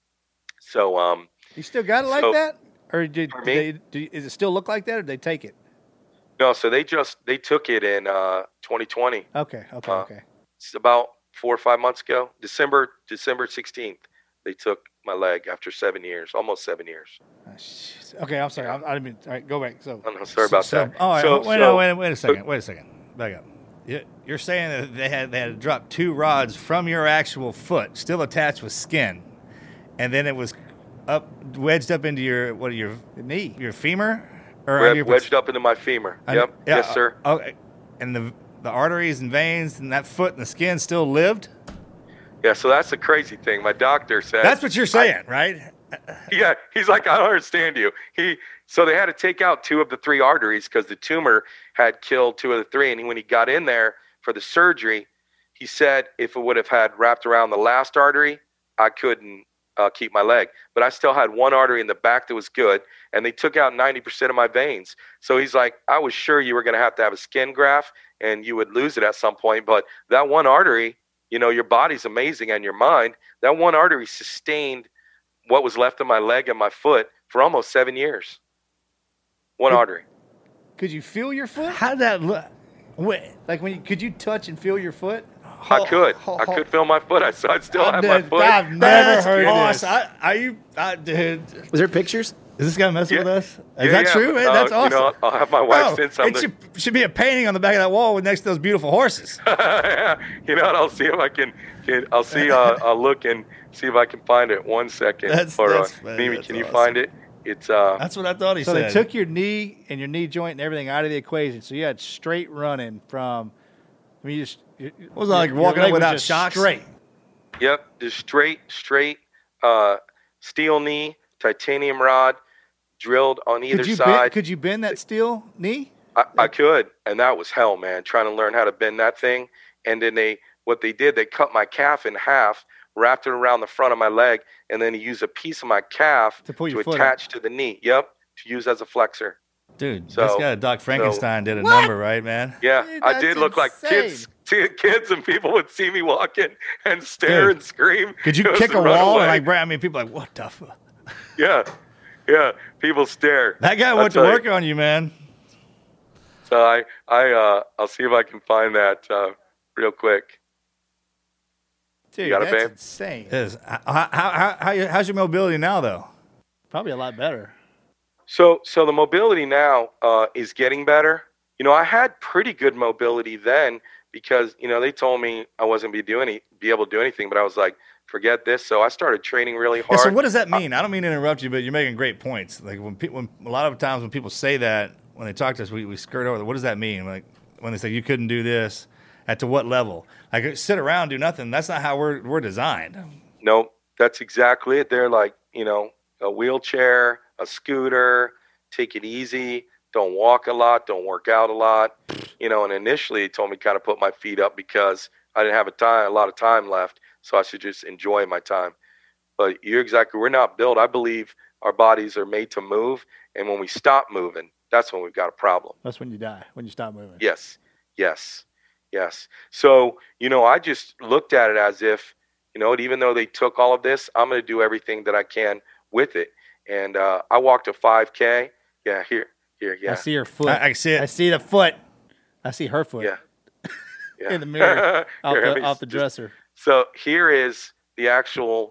So, um, You still got it like So- that, or did, For did me? they? Do, does it still look like that, or did they take it? no, so they just, they took it in uh, twenty twenty. Okay, okay, Uh, okay. It's about four or five months ago, December, December sixteenth, they took my leg after seven years, almost seven years. Ah, shit. Okay, I'm sorry. I, I didn't mean. All right, go back. So I'm sorry about So, that. all right, So, wait, so- no, wait, wait a second. Wait a second. Back up. You- You're saying that they had they had to drop two rods from your actual foot, still attached with skin, and then it was up wedged up into your what your the knee. your femur or Wed- your wedged up into my femur. I- Yep. yeah, Yes, sir. uh, Okay, and the the arteries and veins and that foot and the skin still lived. Yeah. So that's the crazy thing. My doctor said. That's what you're saying, right? Yeah. He's like, I don't understand you. He. So they had to take out two of the three arteries because the tumor had killed two of the three. And when he got in there for the surgery, he said if it would have had wrapped around the last artery, I couldn't uh, keep my leg. But I still had one artery in the back that was good, and they took out ninety percent of my veins. So he's like, I was sure you were going to have to have a skin graft and you would lose it at some point. But that one artery, you know, your body's amazing and your mind, that one artery sustained what was left of my leg and my foot for almost seven years. One Could- artery. Could you feel your foot? How did that look? Wait, Like when you could you touch and feel your foot? I could. I could feel my foot. I, so I still have my I've foot. I've never that's heard awesome. this. I, are you, I, dude? Was there pictures? Is this guy messing Yeah. with us? Is Yeah, that yeah. true? Man? Uh, That's you awesome. know, I'll have my wife Oh, send something. it should, should be a painting on the back of that wall with next to those beautiful horses. You know what? I'll see if I can. can I'll see. Uh, I'll look and see if I can find it. One second. That's- or, that's- uh, man, Mimi, that's can you awesome. find it? It's. Uh, That's what I thought he So said. they took your knee and your knee joint and everything out of the equation. So you had straight running from. I mean, you just it was it like walking up without shocks? Straight. Yep, just straight, straight, uh, steel knee, titanium rod, drilled on either Could you side. bend, could you bend that steel knee? I, I could, and that was hell, man. Trying to learn how to bend that thing, and then they, what they did, they cut my calf in half, wrapped it around the front of my leg, and then he used a piece of my calf To pull to your foot attach to the knee. Yep, to use as a flexor. Dude, So- this guy, Doc Frankenstein, did a What? number, right, man? Yeah, Dude, I that's did look like kids. t- Kids and people would see me walking and stare Dude, and scream. Could you just kick a run wall away. and like, Brad? I mean, people are like, what the fuck? Yeah, yeah. People stare. That guy I'll went to tell you. work on you, man. So I, I, uh, I'll see if I can find that uh, real quick. Dude, got it, that's babe? insane. It is. How, how, how, how, how's your mobility now, though? Probably a lot better. So, so the mobility now uh, is getting better. you know, I had pretty good mobility then because, you know, they told me I wasn't be doing any, be able to do anything, but I was like, forget this. So I started training really hard. Yeah, so what does that mean? I don't mean to interrupt you, but you're making great points. Like when people, when, a lot of times when people say that, when they talk to us, we, we skirt over. What does that mean? Like when they say you couldn't do this, at to what level? Like sit around, do nothing. That's not how we're we're designed. No, that's exactly it. They're like, you know, a wheelchair, a scooter, take it easy, don't walk a lot, don't work out a lot. You know, and initially he told me kind of put my feet up because I didn't have a time, a lot of time left, so I should just enjoy my time. But you're exactly, we're not built. I believe our bodies are made to move, and when we stop moving, that's when we've got a problem. That's when you die, when you stop moving. Yes, yes, yes. So, you know, I just looked at it as if, you know, even though they took all of this, I'm going to do everything that I can with it. And uh, I walked a five K. Yeah, here, here, yeah. I see her foot. I, I see it. I see the foot. I see her foot. Yeah. yeah. In the mirror, off, Here, let the, me off the just- dresser. So here is the actual,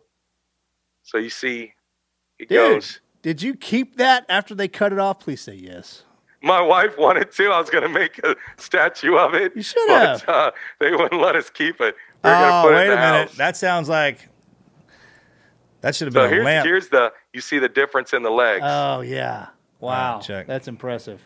so you see, it Dude, goes. did you keep that after they cut it off? Please say yes. My wife wanted to. I was going to make a statue of it. You should but, have. Uh, they wouldn't let us keep it. We We're going to Oh, put it wait in a the minute. house. That sounds like that should have So been a here's, lamp. here's the, you see the difference in the legs. Oh, yeah. Wow. check. That's impressive.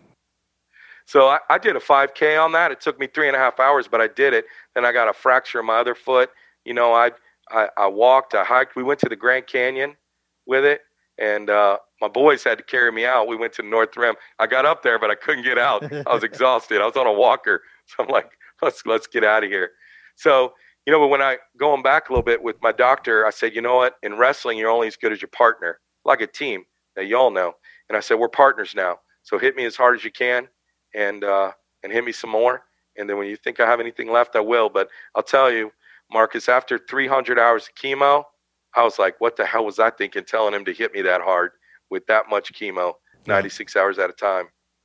So I, I did a five K on that. It took me three and a half hours, but I did it. Then I got a fracture in my other foot. You know, I I, I walked, I hiked. We went to the Grand Canyon with it, and uh, my boys had to carry me out. We went to North Rim. I got up there, but I couldn't get out. I was exhausted. I was on a walker. So I'm like, let's let's get out of here. So, you know, but when I, going back a little bit with my doctor, I said, you know what? In wrestling, you're only as good as your partner, like a team that y'all know. And I said, we're partners now. So hit me as hard as you can and uh, and hit me some more. And then when you think I have anything left, I will. But I'll tell you, Marcus, after three hundred hours of chemo, I was like, what the hell was I thinking telling him to hit me that hard with that much chemo, ninety-six yeah. hours at a time?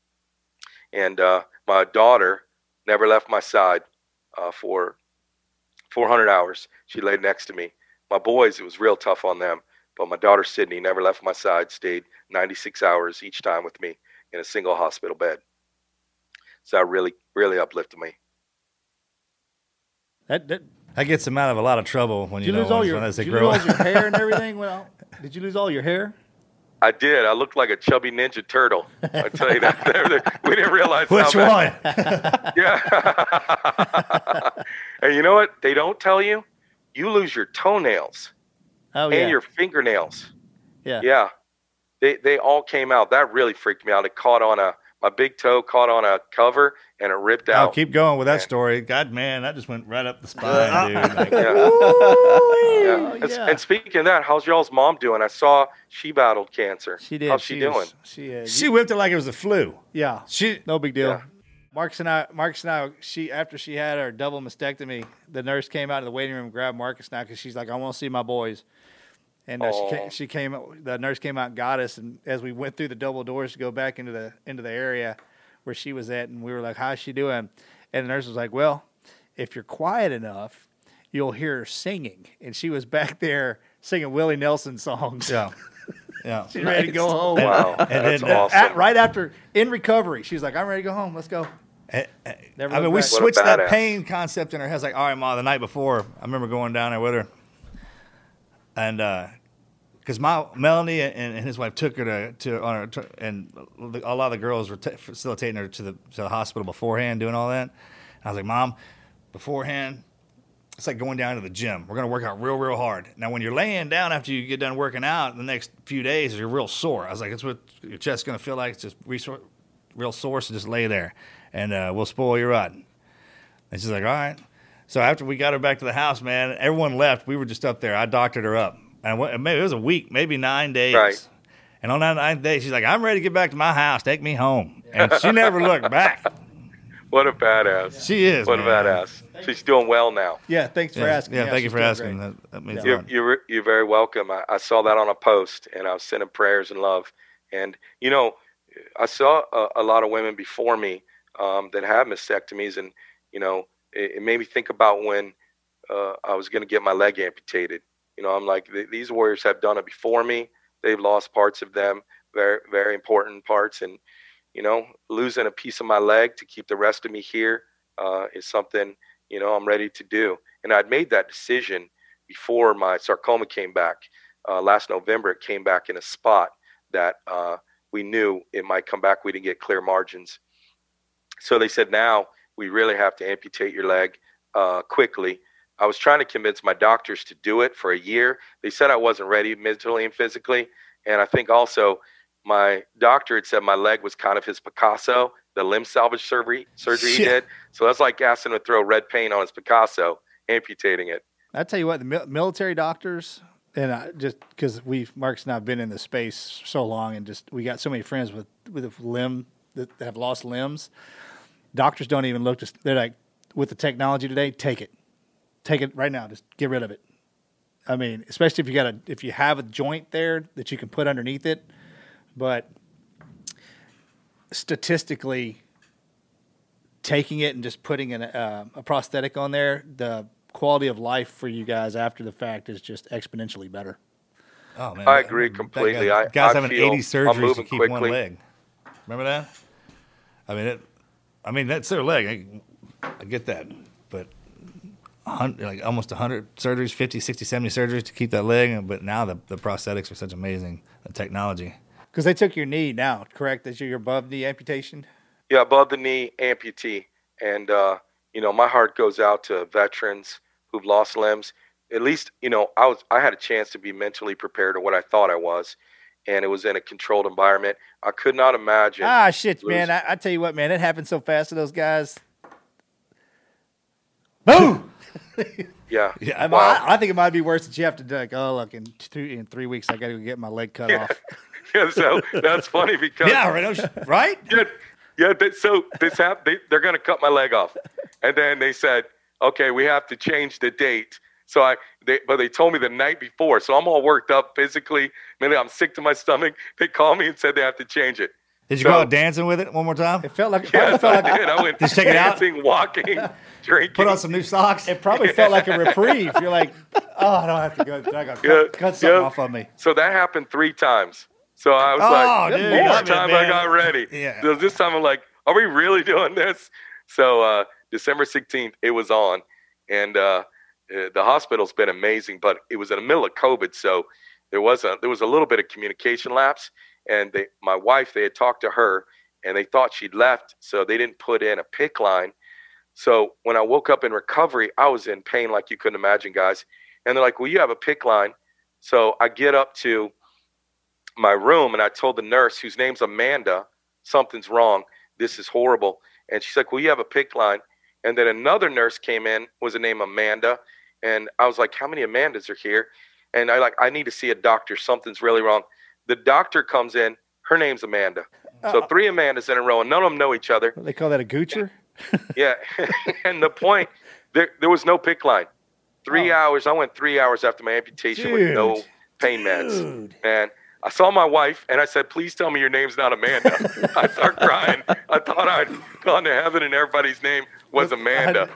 And uh, my daughter never left my side uh, for four hundred hours. She laid next to me. My boys, it was real tough on them. But my daughter, Sydney, never left my side, stayed ninety-six hours each time with me in a single hospital bed. So that really, really uplifted me. That, that That gets them out of a lot of trouble when Did you, you know lose all when, your, when as they did you grow lose up. all your hair and everything? Well, did you lose all your hair? I did. I looked like a chubby Ninja Turtle. I tell you that. They're- they're- we didn't realize Which how one? bad- Yeah. And you know what? They don't tell you. You lose your toenails Oh, and yeah. your fingernails. yeah. Yeah. They they all came out. That really freaked me out. It caught on a my big toe caught on a cover and it ripped Oh, out. keep going with that story. God, man, that just went right up the spine, dude. Like, Yeah. Ooh, Yeah. And, yeah. and speaking of that, how's y'all's mom doing? I saw she battled cancer. She did. How's she, doing? was- She is. she whipped it like it was the flu. yeah. She No big deal. Yeah. Marcus and I, Marcus and I, she after she had her double mastectomy, the nurse came out of the waiting room and grabbed Marcus now because she's like, I want to see my boys. And uh, she Aw. came, she came, the nurse came out and got us. And as we went through the double doors to go back into the into the area where she was at, and we were like, how's she doing? And the nurse was like, well, if you're quiet enough, you'll hear her singing. And she was back there singing Willie Nelson songs. yeah. Yeah. She's ready to go home. Wow. And That's then, uh, awesome. At, right after, in recovery, she's like, I'm ready to go home. Let's go. Eh, eh, Never I mean, looked we back. What a switched that badass. pain concept in her head. It's like, all right, Ma, the night before, I remember going down there with her. And because my Melanie and, and his wife took her to, to, on her, to and a lot of the girls were t- facilitating her to the, to the hospital beforehand, doing all that. And I was like, Mom, beforehand, it's like going down to the gym. We're going to work out real, real hard. Now, when you're laying down after you get done working out, the next few days, you're real sore. I was like, that's what your chest's going to feel like. It's just resor- real sore, so just lay there, and uh, we'll spoil you rotten. And she's like, all right. So after we got her back to the house, man, everyone left. We were just up there. I doctored her up. And went- maybe it was a week, maybe nine days. Right. And on that ninth day, she's like, I'm ready to get back to my house. Take me home. And she never looked back. What a badass. She is, What a man. badass. She's doing well now. Yeah, thanks for Yeah, asking. yeah, thank you she's for doing asking. great. That, that means a You're, lot. you're, you're very welcome. I, I saw that on a post, and I was sending prayers and love. And, you know, I saw a, a lot of women before me um, that have mastectomies, and, you know, it, it made me think about when uh, I was going to get my leg amputated. You know, I'm like, th- these warriors have done it before me. They've lost parts of them, very, very important parts. And, you know, losing a piece of my leg to keep the rest of me here uh, is something, you know, I'm ready to do. And I'd made that decision before my sarcoma came back. Uh, last November, it came back in a spot that uh, we knew it might come back. We didn't get clear margins. So they said, now we really have to amputate your leg uh, quickly. I was trying to convince my doctors to do it for a year. They said I wasn't ready mentally and physically. And I think also my doctor had said my leg was kind of his Picasso, the limb salvage surgery surgery he did. So that's like asking him to throw red paint on his Picasso, amputating it. I tell you what, the mil- military doctors, and I, just because we've Mark's not been in the space so long, and just we got so many friends with with limb that have lost limbs. Doctors don't even look. To, they're like, with the technology today, take it, take it right now. Just get rid of it. I mean, especially if you got a if you have a joint there that you can put underneath it, but statistically, taking it and just putting an, uh, a prosthetic on there, the quality of life for you guys after the fact is just exponentially better. Oh man, I agree completely. Guy, I, guys I having feel eighty I'm surgeries moving to keep quickly. one leg. Remember that? I mean, it, I mean that's their leg. I, I get that, but like almost one hundred surgeries, fifty, sixty, seventy surgeries to keep that leg. But now the, the prosthetics are such amazing technology. Because they took your knee now, correct? That's your above knee amputation? Yeah, above the knee amputee. And, uh, you know, my heart goes out to veterans who've lost limbs. At least, you know, I was I had a chance to be mentally prepared to what I thought I was. And it was in a controlled environment. I could not imagine. Ah, shit, losing. man. I, I tell you what, man, it happened so fast to those guys. Boom! Yeah. Yeah, I, Wow. I, I think it might be worse that you have to do like, oh, look, in two, in three weeks I got to go get my leg cut off. Yeah, so that's funny because Yeah, right. right? yeah, yeah. They, so this hap- they, they're going to cut my leg off, and then they said, okay, we have to change the date. So I, they, but they told me the night before, so I'm all worked up physically. Maybe I'm sick to my stomach. They called me and said they have to change it. Did you So- go out dancing with it one more time? It felt like, it Yes, probably I felt like did. I went Just check it out? dancing, walking, drinking. Put on some new socks. it probably felt like a reprieve. You're like, oh, I don't have to go. I got to Yeah, cut, cut something yeah. off of me. So that happened three times. So I was Oh, like, dude, each love it, time man. I got ready. Yeah. So this time I'm like, are we really doing this? So uh, December sixteenth, it was on. And uh, uh, the hospital's been amazing, but it was in the middle of COVID. So there was a, there was a little bit of communication lapse. And they, my wife, they had talked to her and they thought she'd left. So they didn't put in a pick line. So when I woke up in recovery, I was in pain like you couldn't imagine, guys. And they're like, well, you have a pick line. So I get up to my room and I told the nurse, whose name's Amanda, something's wrong. This is horrible. And she's like, well, you have a pick line. And then another nurse came in, was the name Amanda. And I was like, how many Amandas are here? And I like, I need to see a doctor. Something's really wrong. The doctor comes in. Her name's Amanda. So three Amandas in a row, and none of them know each other. What, they call that a goocher? Yeah. And the point, there there was no pick line. Three Oh. hours. I went three hours after my amputation with no Dude. pain meds. Dude. And I saw my wife, and I said, please tell me your name's not Amanda. I start crying. I thought I'd gone to heaven, and everybody's name was Amanda.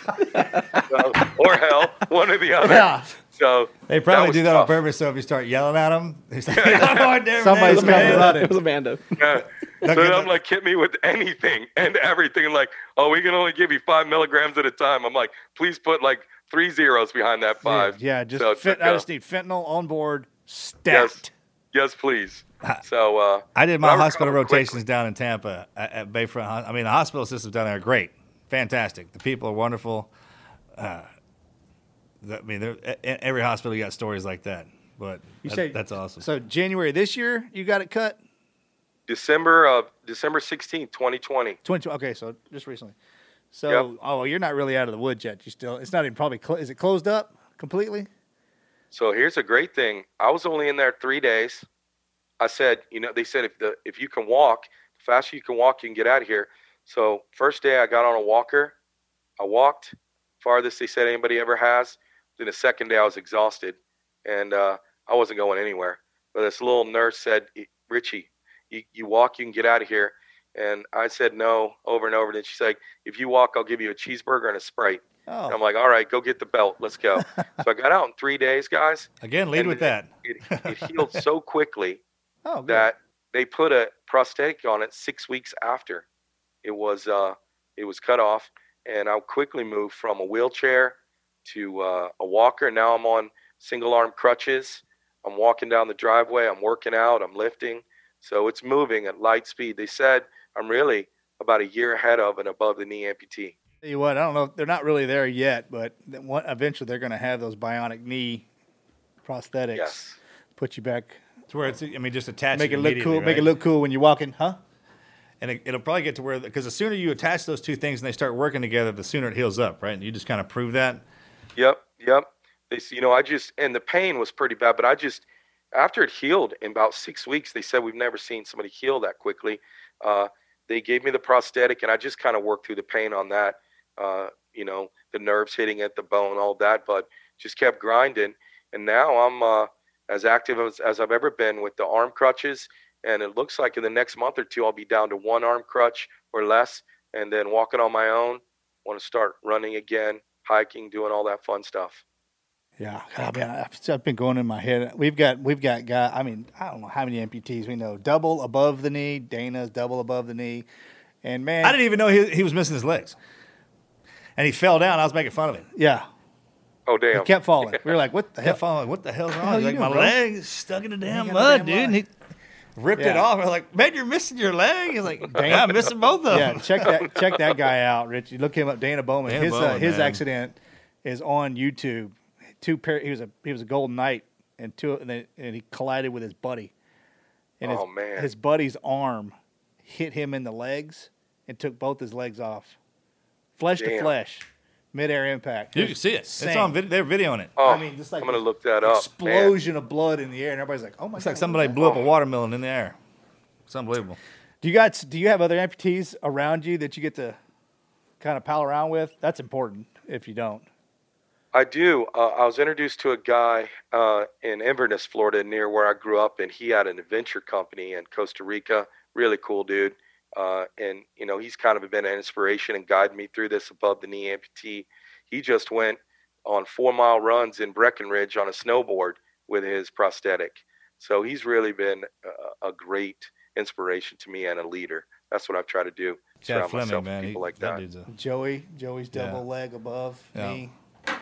So, or hell, one or the other. Yeah. So They probably was do that tough. on purpose. So if you start yelling at them, he's like, I'm going there, Somebody's man. coming running. It was Amanda. Yeah. Look So at I'm the- like, hit me with anything and everything. Like, oh, we can only give you five milligrams at a time. I'm like, please put like three zeros behind that five. Yeah, just So, fit, so I just need fentanyl on board, stacked. Yes, please. So uh, I did but my I hospital recovered rotations quickly. down in Tampa at, at Bayfront. Hos- I mean, the hospital systems down there are great, fantastic. The people are wonderful. Uh, the- I mean, they're- e- e- every hospital you got stories like that. But You that- say that's awesome. So January this year, you got it cut. December of December sixteenth, twenty twenty. Twenty. Okay, so just recently. So Yep. oh, you're not really out of the woods yet. You still. It's not even probably. Cl- is it closed up completely? So here's a great thing. I was only in there three days. I said, you know, they said if the if you can walk, the faster you can walk, you can get out of here. So first day I got on a walker. I walked farthest they said anybody ever has. Then the second day I was exhausted, and uh, I wasn't going anywhere. But this little nurse said, Richie, you, you walk, you can get out of here. And I said no over and over. Then she's like, if you walk, I'll give you a cheeseburger and a Sprite. Oh, And I'm like, all right, go get the belt. Let's go. So I got out in three days, guys. Again, lead and with that. It, it healed so quickly oh, good. that they put a prosthetic on it six weeks after it was uh, it was cut off, and I quickly moved from a wheelchair to uh, a walker. Now I'm on single arm crutches. I'm walking down the driveway. I'm working out. I'm lifting. So it's moving at light speed. They said I'm really about a year ahead of an above the knee amputee. Tell you what, I don't know. They're not really there yet, but one, eventually they're going to have those bionic knee prosthetics. Yes. Put you back. It's where it's, I mean, just attach Make it it look immediately, cool. right? Make it look cool when you're walking, huh? And it, it'll probably get to where, because the sooner you attach those two things and they start working together, the sooner it heals up, right? And you just kind of prove that. Yep, yep. They, you know, I just, and the pain was pretty bad, but I just, after it healed in about six weeks, they said we've never seen somebody heal that quickly. Uh, they gave me the prosthetic, and I just kind of worked through the pain on that. Uh, you know, the nerves hitting at the bone, all that, but just kept grinding. And now I'm uh, as active as, as I've ever been with the arm crutches. And it looks like in the next month or two, I'll be down to one arm crutch or less, and then walking on my own. Want to start running again, hiking, doing all that fun stuff. Yeah, God, man, I've, I've been going in my head. We've got, we've got guy. I mean, I don't know how many amputees we know. Double above the knee. Dana's double above the knee, and man, I didn't even know he, he was missing his legs. And he fell down. I was making fun of him. Yeah. Oh, damn. He kept falling. We were like, what the He hell? kept falling. What the hell's wrong? hell He's you like, doing, my bro? leg is stuck in the damn in the mud, damn dude. mud. And he ripped it Yeah. off. I was like, man, you're missing your leg. He's like, yeah, I'm missing both of Yeah, them. check that check that guy out, Rich. You look him up, Dana Bowman. Dana his uh, Bowman, his man. accident is on YouTube. Two pair. He was a he was a Golden Knight, and two and, then, and he collided with his buddy. And his, Oh, man. his buddy's arm hit him in the legs and took both his legs off, flesh to Damn. flesh, midair impact. You can see it. Insane. It's on video. They're videoing it. Oh, I mean, just like I'm going to this look that up. explosion of blood in the air, and everybody's like, "Oh my It's god!" like somebody blew up a watermelon in the air. It's unbelievable. Do you guys? Do you have other amputees around you that you get to kind of pal around with? That's important. If you don't. I do. Uh, I was introduced to a guy uh, in Inverness, Florida, near where I grew up, and he had an adventure company in Costa Rica. Really cool dude. Uh, and, you know, he's kind of been an inspiration and guided me through this above the knee amputee. He just went on four mile runs in Breckenridge on a snowboard with his prosthetic. So he's really been a, a great inspiration to me and a leader. That's what I've tried to do. Chad Surround Fleming, myself man. with He, people like that that. dude's a, Joey, Joey's double Yeah. leg above Yeah. me.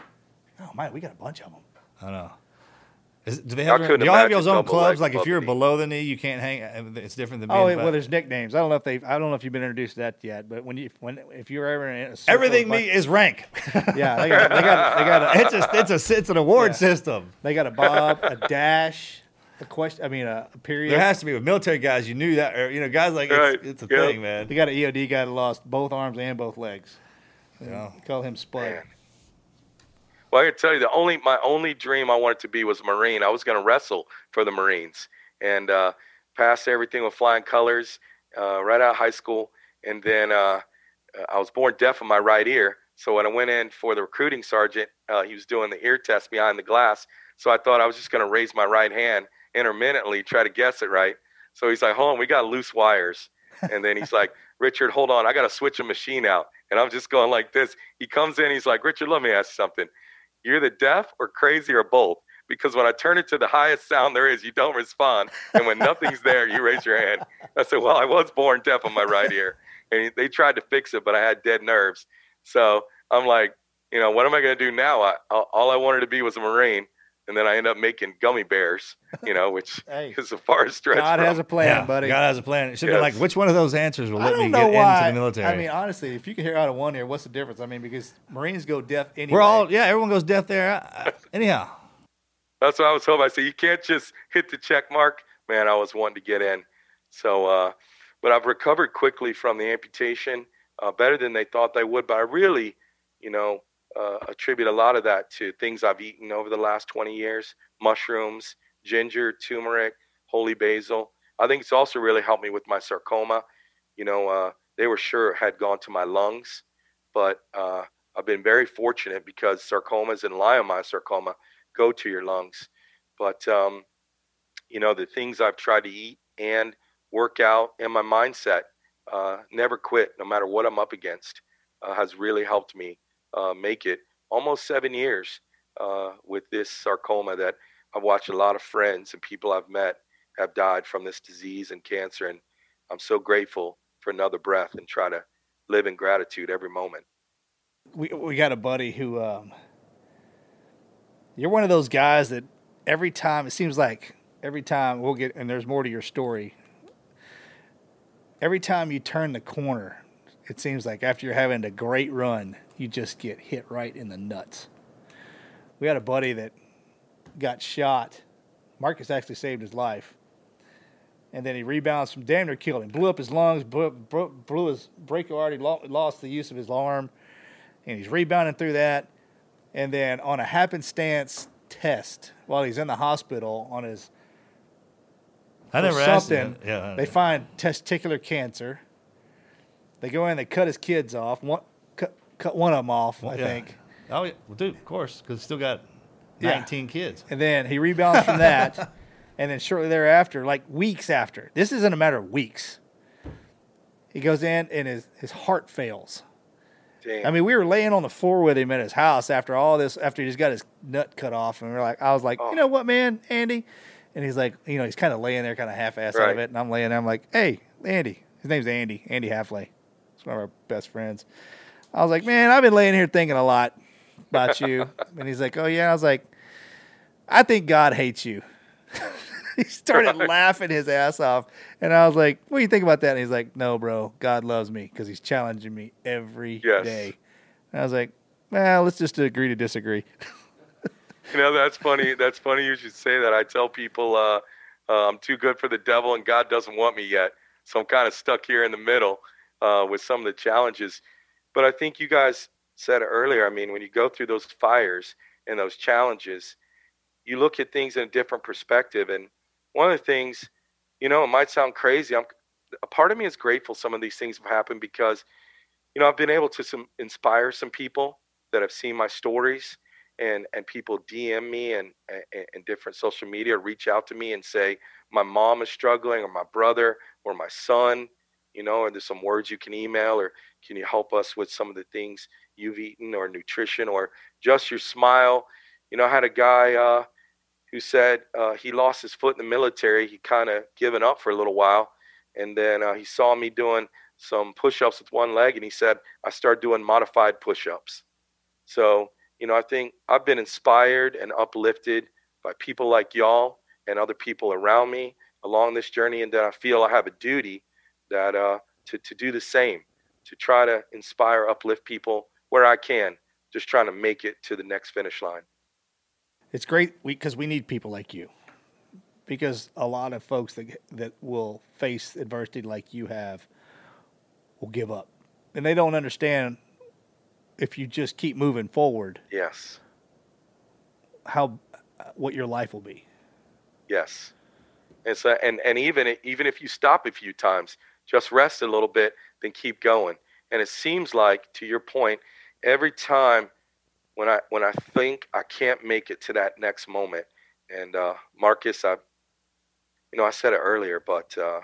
Oh man, we got a bunch of them. I know. Is, do they I have? Your, couldn't do y'all have imagine y'all own double clubs? leg Like if above you're the knee. below the knee, you can't hang. It's different than being. Oh, above. well, there's nicknames. I don't know if they. I don't know if you've been introduced to that yet. But when you, when if you're ever in a circle Everything of me bu- is rank. yeah, they got, they got, they got, a, it's a, it's a, it's an award Yeah. system. they got a bob, a dash, a question. I mean, a, a period. There has to be with military guys. You knew that, or you know, guys like Right. it's, it's a Yeah. thing, man. They got an E O D guy that lost both arms and both legs. Yeah. Call him Spud. Man. Well, I can tell you, the only my only dream I wanted to be was a Marine. I was going to wrestle for the Marines and uh, passed everything with flying colors uh, right out of high school. And then uh, I was born deaf in my right ear. So when I went in for the recruiting sergeant, uh, he was doing the ear test behind the glass. So I thought I was just going to raise my right hand intermittently, try to guess it right. So he's like, hold on, we got loose wires. And then he's like, Richard, hold on, I got to switch a machine out. And I'm just going like this. He comes in, he's like, Richard, let me ask you something. You're the deaf or crazy or both? Because when I turn it to the highest sound there is, you don't respond. And when nothing's there, you raise your hand. I said, well, I was born deaf on my right ear. And they tried to fix it, but I had dead nerves. So I'm like, you know, what am I going to do now? I, all I wanted to be was a Marine. And then I end up making gummy bears, you know, which Hey, is a far stretch. God from. has a plan, yeah, buddy. God has a plan. It should be Yes. like, which one of those answers will I let me don't get know why. into the military? I mean, honestly, if you can hear out of one ear, what's the difference? I mean, because Marines go deaf anyway. we're all yeah. Everyone goes deaf there. I- I- anyhow, That's what I was hoping. I said, you can't just hit the check mark. Man, I was wanting to get in. So, uh, but I've recovered quickly from the amputation, uh, better than they thought they would. But I really, you know, uh, attribute a lot of that to things I've eaten over the last twenty years, mushrooms, ginger, turmeric, holy basil. I think it's also really helped me with my sarcoma. You know, uh, they were sure it had gone to my lungs, but uh, I've been very fortunate because sarcomas and leiomyosarcoma go to your lungs. But, um, you know, the things I've tried to eat and work out and my mindset, uh, never quit, no matter what I'm up against, uh, has really helped me uh, make it almost seven years uh, with this sarcoma that I've watched a lot of friends and people I've met have died from this disease and cancer. And I'm so grateful for another breath and try to live in gratitude every moment. We we got a buddy who, um, you're one of those guys that every time, it seems like every time we'll get, and there's more to your story, every time you turn the corner, it seems like after you're having a great run, you just get hit right in the nuts. We had a buddy that got shot. Marcus actually saved his life. And then he rebounds from damn near killed him. Blew up his lungs, blew, blew, blew his brachial artery, lost the use of his arm. And he's rebounding through that. And then on a happenstance test, while he's in the hospital on his I never asked him. Yeah, they find testicular cancer. They go in, they cut his kids off. One, cut, cut one of them off, well, I yeah. think. Oh, yeah. Well, dude, of course, because he's still got Yeah. nineteen kids. And then he rebounds from that. And then shortly thereafter, like weeks after, this isn't a matter of weeks, he goes in and his, his heart fails. Damn. I mean, we were laying on the floor with him at his house after all this, after he just got his nut cut off. And we're like, I was like, Oh. you know what, man, Andy? And he's like, you know, he's kind of laying there, kind of half-assed out of Right. it. And I'm laying there, I'm like, hey, Andy. His name's Andy, Andy Halfley. He's one of our best friends. I was like, man, I've been laying here thinking a lot about you. And he's like, oh, yeah. I was like, I think God hates you. He started laughing his ass off. And I was like, what do you think about that? And he's like, no, bro, God loves me because he's challenging me every Yes. day. And I was like, well, let's just agree to disagree. You know, that's funny. That's funny you should say that. I tell people uh, uh, I'm too good for the devil and God doesn't want me yet. So I'm kind of stuck here in the middle uh, with some of the challenges. But I think you guys said it earlier. I mean, when you go through those fires and those challenges, you look at things in a different perspective. And one of the things, you know, it might sound crazy. I'm a part of me is grateful some of these things have happened because, you know, I've been able to some, inspire some people that have seen my stories. And, and people D M me and, and, and different social media reach out to me and say, my mom is struggling, or my brother, or my son, you know, or there's some words you can email, or can you help us with some of the things you've eaten, or nutrition, or just your smile. You know, I had a guy uh, who said uh, he lost his foot in the military. He kind of given up for a little while. And then uh, he saw me doing some push-ups with one leg, and he said, I started doing modified push-ups. So, you know, I think I've been inspired and uplifted by people like y'all and other people around me along this journey. And then I feel I have a duty that uh, to, to do the same, to try to inspire, uplift people where I can, just trying to make it to the next finish line. It's great because we, we need people like you. Because a lot of folks that that will face adversity like you have will give up. And they don't understand, if you just keep moving forward, Yes. how what your life will be. Yes. And so, and, and even, even if you stop a few times, just rest a little bit, then keep going. And it seems like, to your point, every time when I, when I think I can't make it to that next moment, and uh, Marcus, I, you know, I said it earlier, but, uh,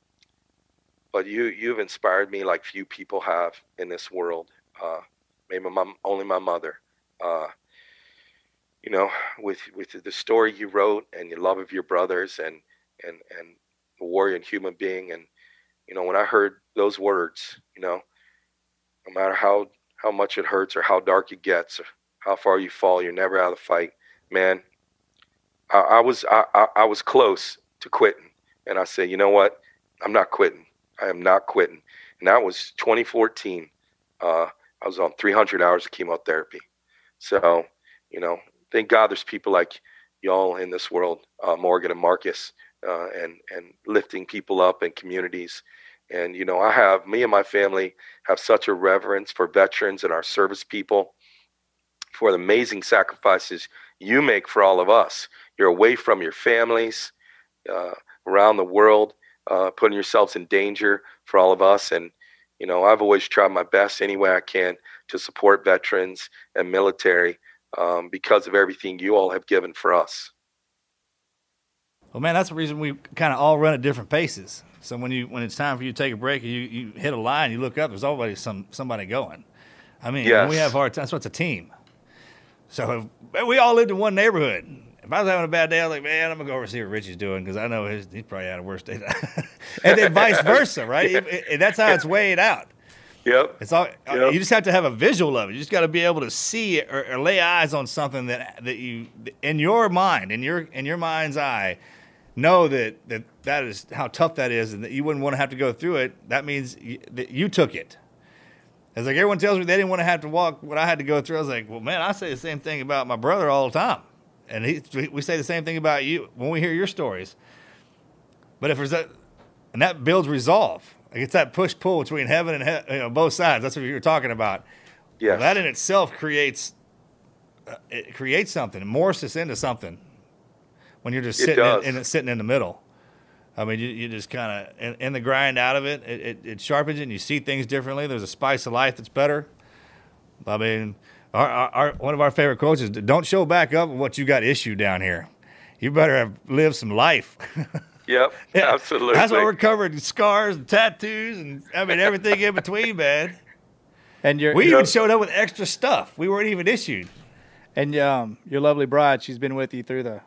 but you, you've inspired me like few people have in this world. Uh, maybe my, only my mother, uh, you know, with, with the story you wrote and your love of your brothers and, and, and the warrior and human being. And, you know, when I heard those words, you know, no matter how, how much it hurts or how dark it gets or how far you fall, you're never out of the fight, man. I, I was, I, I, I was close to quitting. And I said, you know what? I'm not quitting. I am not quitting. And that was twenty fourteen. Uh, I was on three hundred hours of chemotherapy. So, you know, thank God there's people like y'all in this world, uh, Morgan and Marcus, uh, and, and lifting people up in communities. And, you know, I have, me and my family have such a reverence for veterans and our service people, for the amazing sacrifices you make for all of us. You're away from your families, uh, around the world, uh, putting yourselves in danger for all of us. And, you know, I've always tried my best any way I can to support veterans and military um, because of everything you all have given for us. Well, man, that's the reason we kind of all run at different paces. So when you when it's time for you to take a break, and you, you hit a line, you look up, there's always some somebody going. I mean, Yes. when we have hard times, that's what's a team. So if we all lived in one neighborhood, If I was having a bad day, I was like, man, I'm gonna go over see what Richie's doing because I know his, he's probably had a worse day. And then vice versa, right? Yeah. It- it- that's how it's weighed out. Yep. It's all Yep. you just have to have a visual of it. You just got to be able to see it or, or lay eyes on something that that you in your mind, in your in your mind's eye, know that that that is how tough that is, and that you wouldn't want to have to go through it. That means you, that you took it. It's like everyone tells me they didn't want to have to walk what I had to go through. I was like, well, man, I say the same thing about my brother all the time, and he we say the same thing about you when we hear your stories. But if there's that, and that builds resolve. Like it's that push pull between heaven and he- you know, both sides. That's what you were talking about. Yes. Well, that in itself creates uh, it creates something. It morphs us into something when you're just It sitting does. in, in, sitting in the middle. I mean, you, you just kind of in, in the grind out of it, it, it. It sharpens it, and you see things differently. There's a spice of life that's better. I mean, our, our, our one of our favorite quotes is, "Don't show back up with what you got issued down here. You better have lived some life." Yep. Yeah, Absolutely. That's why we're covered in scars and tattoos and I mean everything in between, man. And your We You know- even showed up with extra stuff. We weren't even issued. and um your lovely bride, she's been with you through the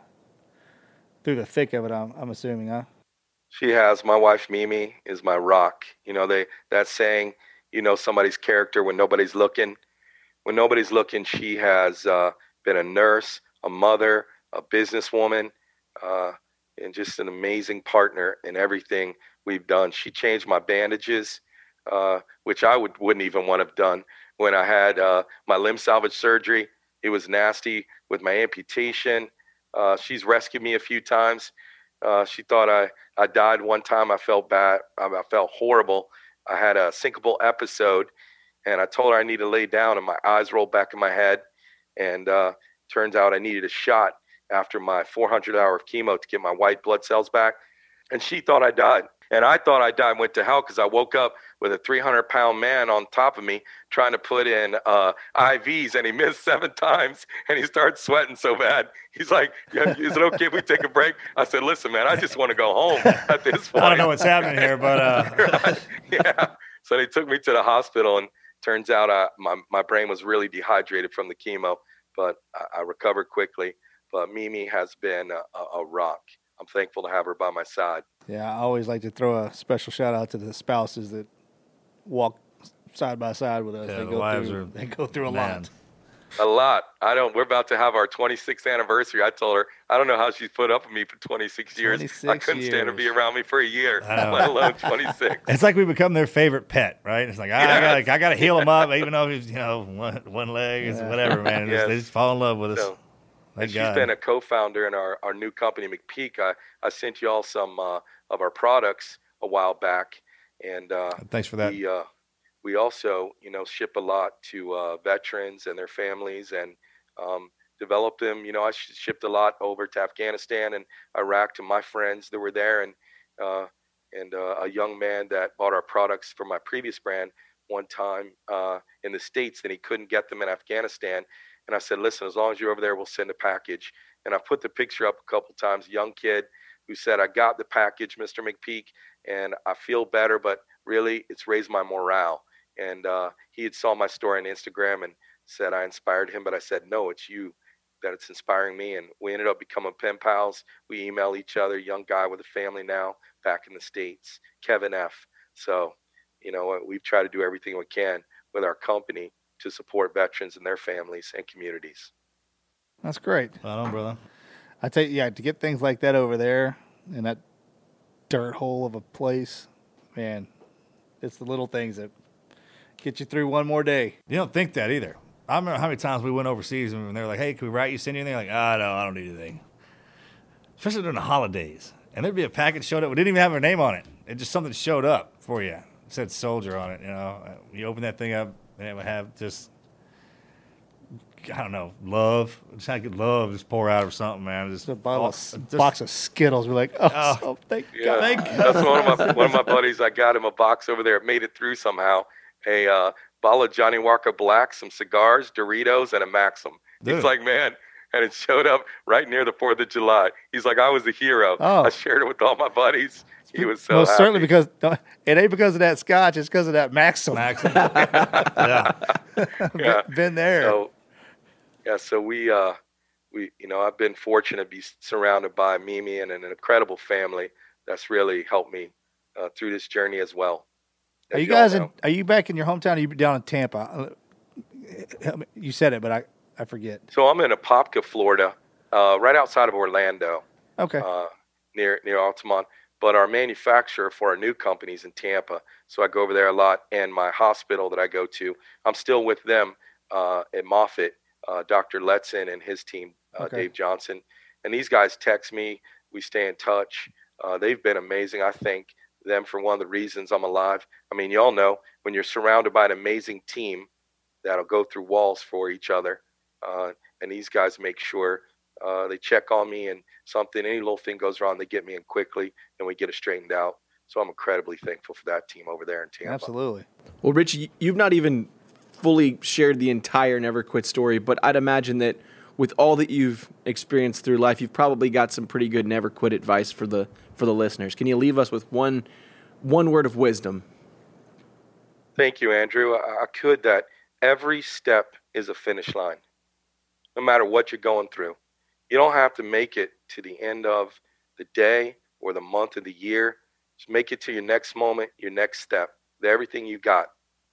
through the thick of it. I'm I'm assuming, huh? She has. My wife Mimi is my rock. You know, they that saying, you know somebody's character when nobody's looking. When nobody's looking, she has uh, been a nurse, a mother, a businesswoman, uh, and just an amazing partner in everything we've done. She changed my bandages, uh, which I would wouldn't even want to have done when I had uh, my limb salvage surgery. It was nasty with my amputation. Uh, she's rescued me a few times. Uh, she thought I, I died one time. I felt bad. I, I felt horrible. I had a syncopal episode, and I told her I needed to lay down, and my eyes rolled back in my head. And uh, turns out I needed a shot after my four hundred hour of chemo to get my white blood cells back. And she thought I died. And I thought I died and went to hell because I woke up with a three hundred pound man on top of me trying to put in uh, I Vs, and he missed seven times, and he started sweating so bad. He's like, yeah, is it okay if we take a break? I said, listen, man, I just want to go home at this point. I don't know what's happening here, but uh, Right. Yeah. So they took me to the hospital, and turns out I, my, my brain was really dehydrated from the chemo, but I, I recovered quickly. But Mimi has been a, a, a rock. I'm thankful to have her by my side. Yeah, I always like to throw a special shout out to the spouses that walk side by side with us. Yeah, they the go wives through are- they go through a man. lot. A lot. I don't. We're about to have our twenty-sixth anniversary. I told her I don't know how she's put up with me for twenty-six years. I twenty-six couldn't stand her years. be around me for a year, I know. let alone twenty-six. it's like we become their favorite pet, right? It's like, ah, I Yes. gotta, I gotta heal him up, even though he's, you know, one, one leg, it's Yeah. whatever, man. Just- Yes. They just fall in love with us. So, Thank and she's God. been a co-founder in our, our new company, McPeak. I, I sent you all some uh, of our products a while back, and uh, Thanks for that. we uh, we also, you know, ship a lot to uh, veterans and their families, and um, develop them. You know, I sh- shipped a lot over to Afghanistan and Iraq to my friends that were there, and uh, and uh, a young man that bought our products for my previous brand one time uh, in the States, and he couldn't get them in Afghanistan. And I said, listen, as long as you're over there, we'll send a package. And I put the picture up a couple times, young kid who said, I got the package, Mister McPeak, and I feel better, but really it's raised my morale. And uh, he had saw my story on Instagram and said I inspired him, but I said, no, it's you that it's inspiring me. And we ended up becoming pen pals. We email each other, young guy with a family now back in the States, Kevin F. So, you know, we've tried to do everything we can with our company to support veterans and their families and communities. That's great. Right on, brother. I tell you, yeah, to get things like that over there in that dirt hole of a place, man, it's the little things that get you through one more day. You don't think that either. I remember how many times we went overseas and they were like, hey, can we write you, send you anything? Like, ah, no, I don't need anything. Especially during the holidays. And there'd be a package showed up. We didn't even have our name on it. It just something showed up for you. It said soldier on it, you know. You open that thing up and it would have just, I don't know, love. Just like love just pour out or something, man. Just Just a bottle of, just- s- box of Skittles. We're like, oh, Oh. so thank Yeah, God. Thank that's one of my one of my buddies. I got him a box over there. It made it through somehow. A uh, bottle of Johnny Walker Black, some cigars, Doritos, and a Maxim. Dude. He's like, man, and it showed up right near the Fourth of July. He's like, I was a hero. Oh. I shared it with all my buddies. He was so Most happy. certainly because it ain't because of that scotch. It's because of that Maxim. Maxim. yeah. Yeah. Been there. So, yeah, so we uh, we, you know, I've been fortunate to be surrounded by Mimi and an incredible family that's really helped me uh, through this journey as well. Are as you y'all guys know. in, are you back in your hometown? Or are you down in Tampa? Uh, You said it, but I, I forget. So I'm in Apopka, Florida, uh, right outside of Orlando, Okay. uh, near near Altamont. But our manufacturer for our new company's in Tampa, so I go over there a lot. And my hospital that I go to, I'm still with them uh, at Moffitt, uh, Doctor Letson and his team, uh, Okay. Dave Johnson. And these guys text me. We stay in touch. Uh, they've been amazing. I thank them for one of the reasons I'm alive. I mean, y'all know when you're surrounded by an amazing team that'll go through walls for each other. Uh, and these guys make sure uh, they check on me, and something, any little thing goes wrong, they get me in quickly and we get it straightened out. So I'm incredibly thankful for that team over there in Tampa. Absolutely. Well, Rich, y- you've not even fully shared the entire Never Quit story, but I'd imagine that with all that you've experienced through life, you've probably got some pretty good Never Quit advice for the for the listeners. Can you leave us with one one word of wisdom? Thank you, Andrew. I, I could that every step is a finish line, no matter what you're going through. You don't have to make it to the end of the day or the month of the year. Just make it to your next moment, your next step, everything you got.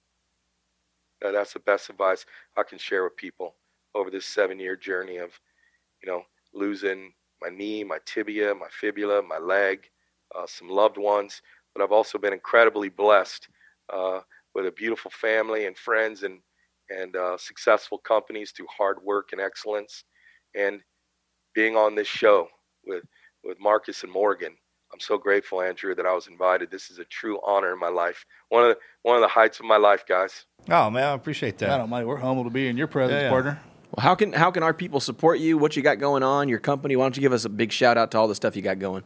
Uh, that's the best advice I can share with people over this seven-year journey of, you know, losing my knee, my tibia, my fibula, my leg, uh, some loved ones. But I've also been incredibly blessed uh, with a beautiful family and friends and and uh, successful companies through hard work and excellence. And being on this show with with Marcus and Morgan, I'm so grateful, Andrew, that I was invited. This is a true honor in my life. One of the, one of the heights of my life, guys. Oh, man, I appreciate that. I don't mind. We're humbled to be in your presence, Yeah, yeah. partner. Well, how can how can our people support you? What you got going on, your company? Why don't you give us a big shout out to all the stuff you got going?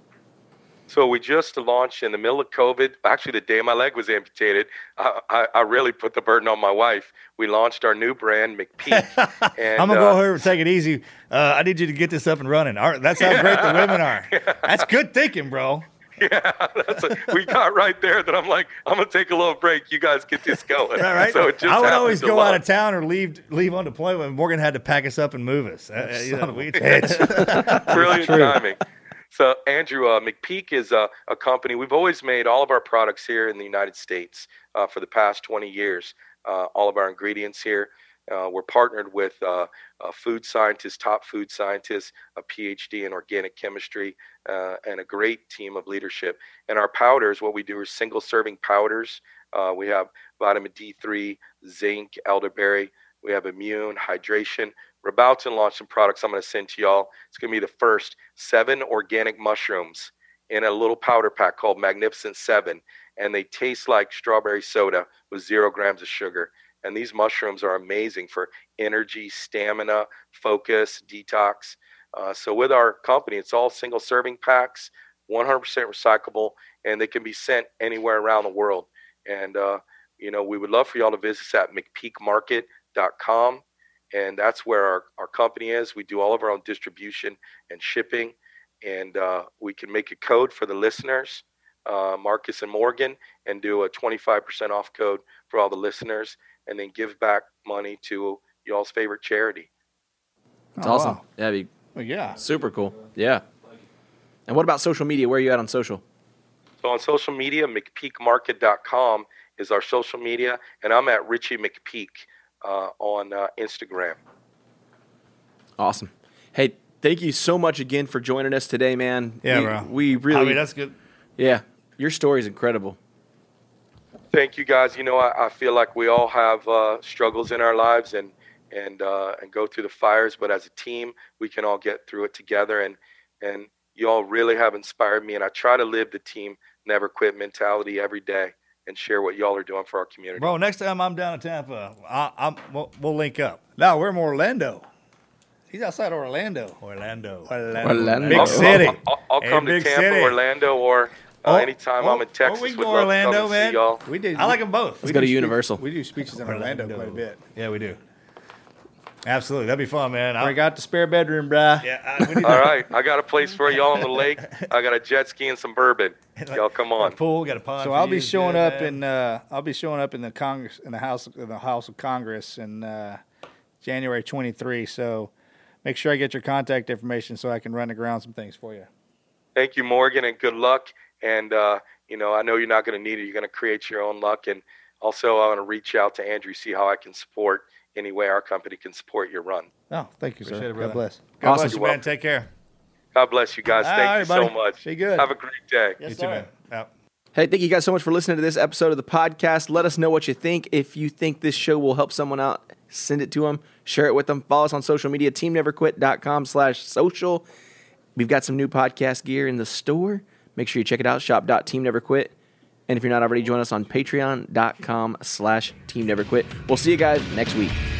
So we just launched in the middle of COVID. Actually, the day my leg was amputated, I, I, I really put the burden on my wife. We launched our new brand, McPeak. And, I'm going to uh, go here and take it easy. Uh, I need you to get this up and running. All right, that's how great the women are. That's good thinking, bro. Yeah, that's a, we got right there that I'm like, I'm going to take a little break. You guys get this going. All right. So it just I would happened always to go launch. out of town or leave leave on deployment. And Morgan had to pack us up and move us. Uh, you know, we- Brilliant timing. So, Andrew, uh, McPeak is a, a company. We've always made all of our products here in the United States uh, for the past twenty years. Uh, all of our ingredients here. Uh, we're partnered with uh, a food scientist, top food scientist, a P H D in organic chemistry, uh, and a great team of leadership. And our powders, what we do is single-serving powders. Uh, we have vitamin D three, zinc, elderberry. We have immune, hydration. We're about to launch some products I'm going to send to y'all. It's going to be the first seven organic mushrooms in a little powder pack called Magnificent Seven. And they taste like strawberry soda with zero grams of sugar. And these mushrooms are amazing for energy, stamina, focus, detox. Uh, so with our company, it's all single serving packs, one hundred percent recyclable, and they can be sent anywhere around the world. And, uh, you know, we would love for y'all to visit us at mcpeak market dot com. And that's where our, our company is. We do all of our own distribution and shipping. And uh, we can make a code for the listeners, uh, Marcus and Morgan, and do a twenty-five percent off code for all the listeners, and then give back money to y'all's favorite charity. It's Oh, awesome. wow. That'd be Well, yeah. super cool. Yeah. And what about social media? Where are you at on social? So on social media, mcpeak market dot com is our social media, and I'm at Richie McPeak uh, on uh, Instagram. Awesome. Hey, thank you so much again for joining us today, man. Yeah, we, bro. We really, I mean, that's good. yeah, your story is incredible. Thank you, guys. You know, I, I feel like we all have uh, struggles in our lives and and uh, and go through the fires, but as a team, we can all get through it together. And and you all really have inspired me, and I try to live the team never quit mentality every day and share what y'all are doing for our community. Bro, next time I'm down in Tampa, I, I'm, we'll, we'll link up. No, we're in Orlando. He's outside Orlando. Orlando. Orlando. Big I'll, city. I'll, I'll, I'll Hey, come to big Tampa, city. Orlando, or uh, Oh, anytime oh, I'm in Texas. oh, we can would go love Orlando, to come and man. see y'all. We did. I like them both. Let's go to do Universal. Speech, we do speeches in Orlando, quite a bit. Yeah, we do. Absolutely. That'd be fun, man. I- I got the spare bedroom, bruh. yeah, I, we need All right, I got a place for y'all on the lake. I got a jet ski and some bourbon. to- Y'all come got on. a pool, got a pond. So for I'll you. be showing Yeah, up man. in uh, I'll be showing up in the Congress in the House in the House of Congress in uh, January twenty-third. So make sure I get your contact information so I can run the ground some things for you. Thank you, Morgan, and good luck. And, uh, you know, I know you're not going to need it. You're going to create your own luck. And also I want to reach out to Andrew, see how I can support any way our company can support your run. Oh, thank you, Appreciate sir. it, brother. God bless. God Awesome. bless you, You're man. welcome. Take care. God bless you guys. All Thank right, you so buddy. much. Be good. Have a great day. Yes, You too, sir. man. Yep. Hey, thank you guys so much for listening to this episode of the podcast. Let us know what you think. If you think this show will help someone out, send it to them. Share it with them. Follow us on social media, team never quit dot com slash social. We've got some new podcast gear in the store. Make sure you check it out, shop dot team never quit. And if you're not already, join us on patreon dot com slash team never quit. We'll see you guys next week.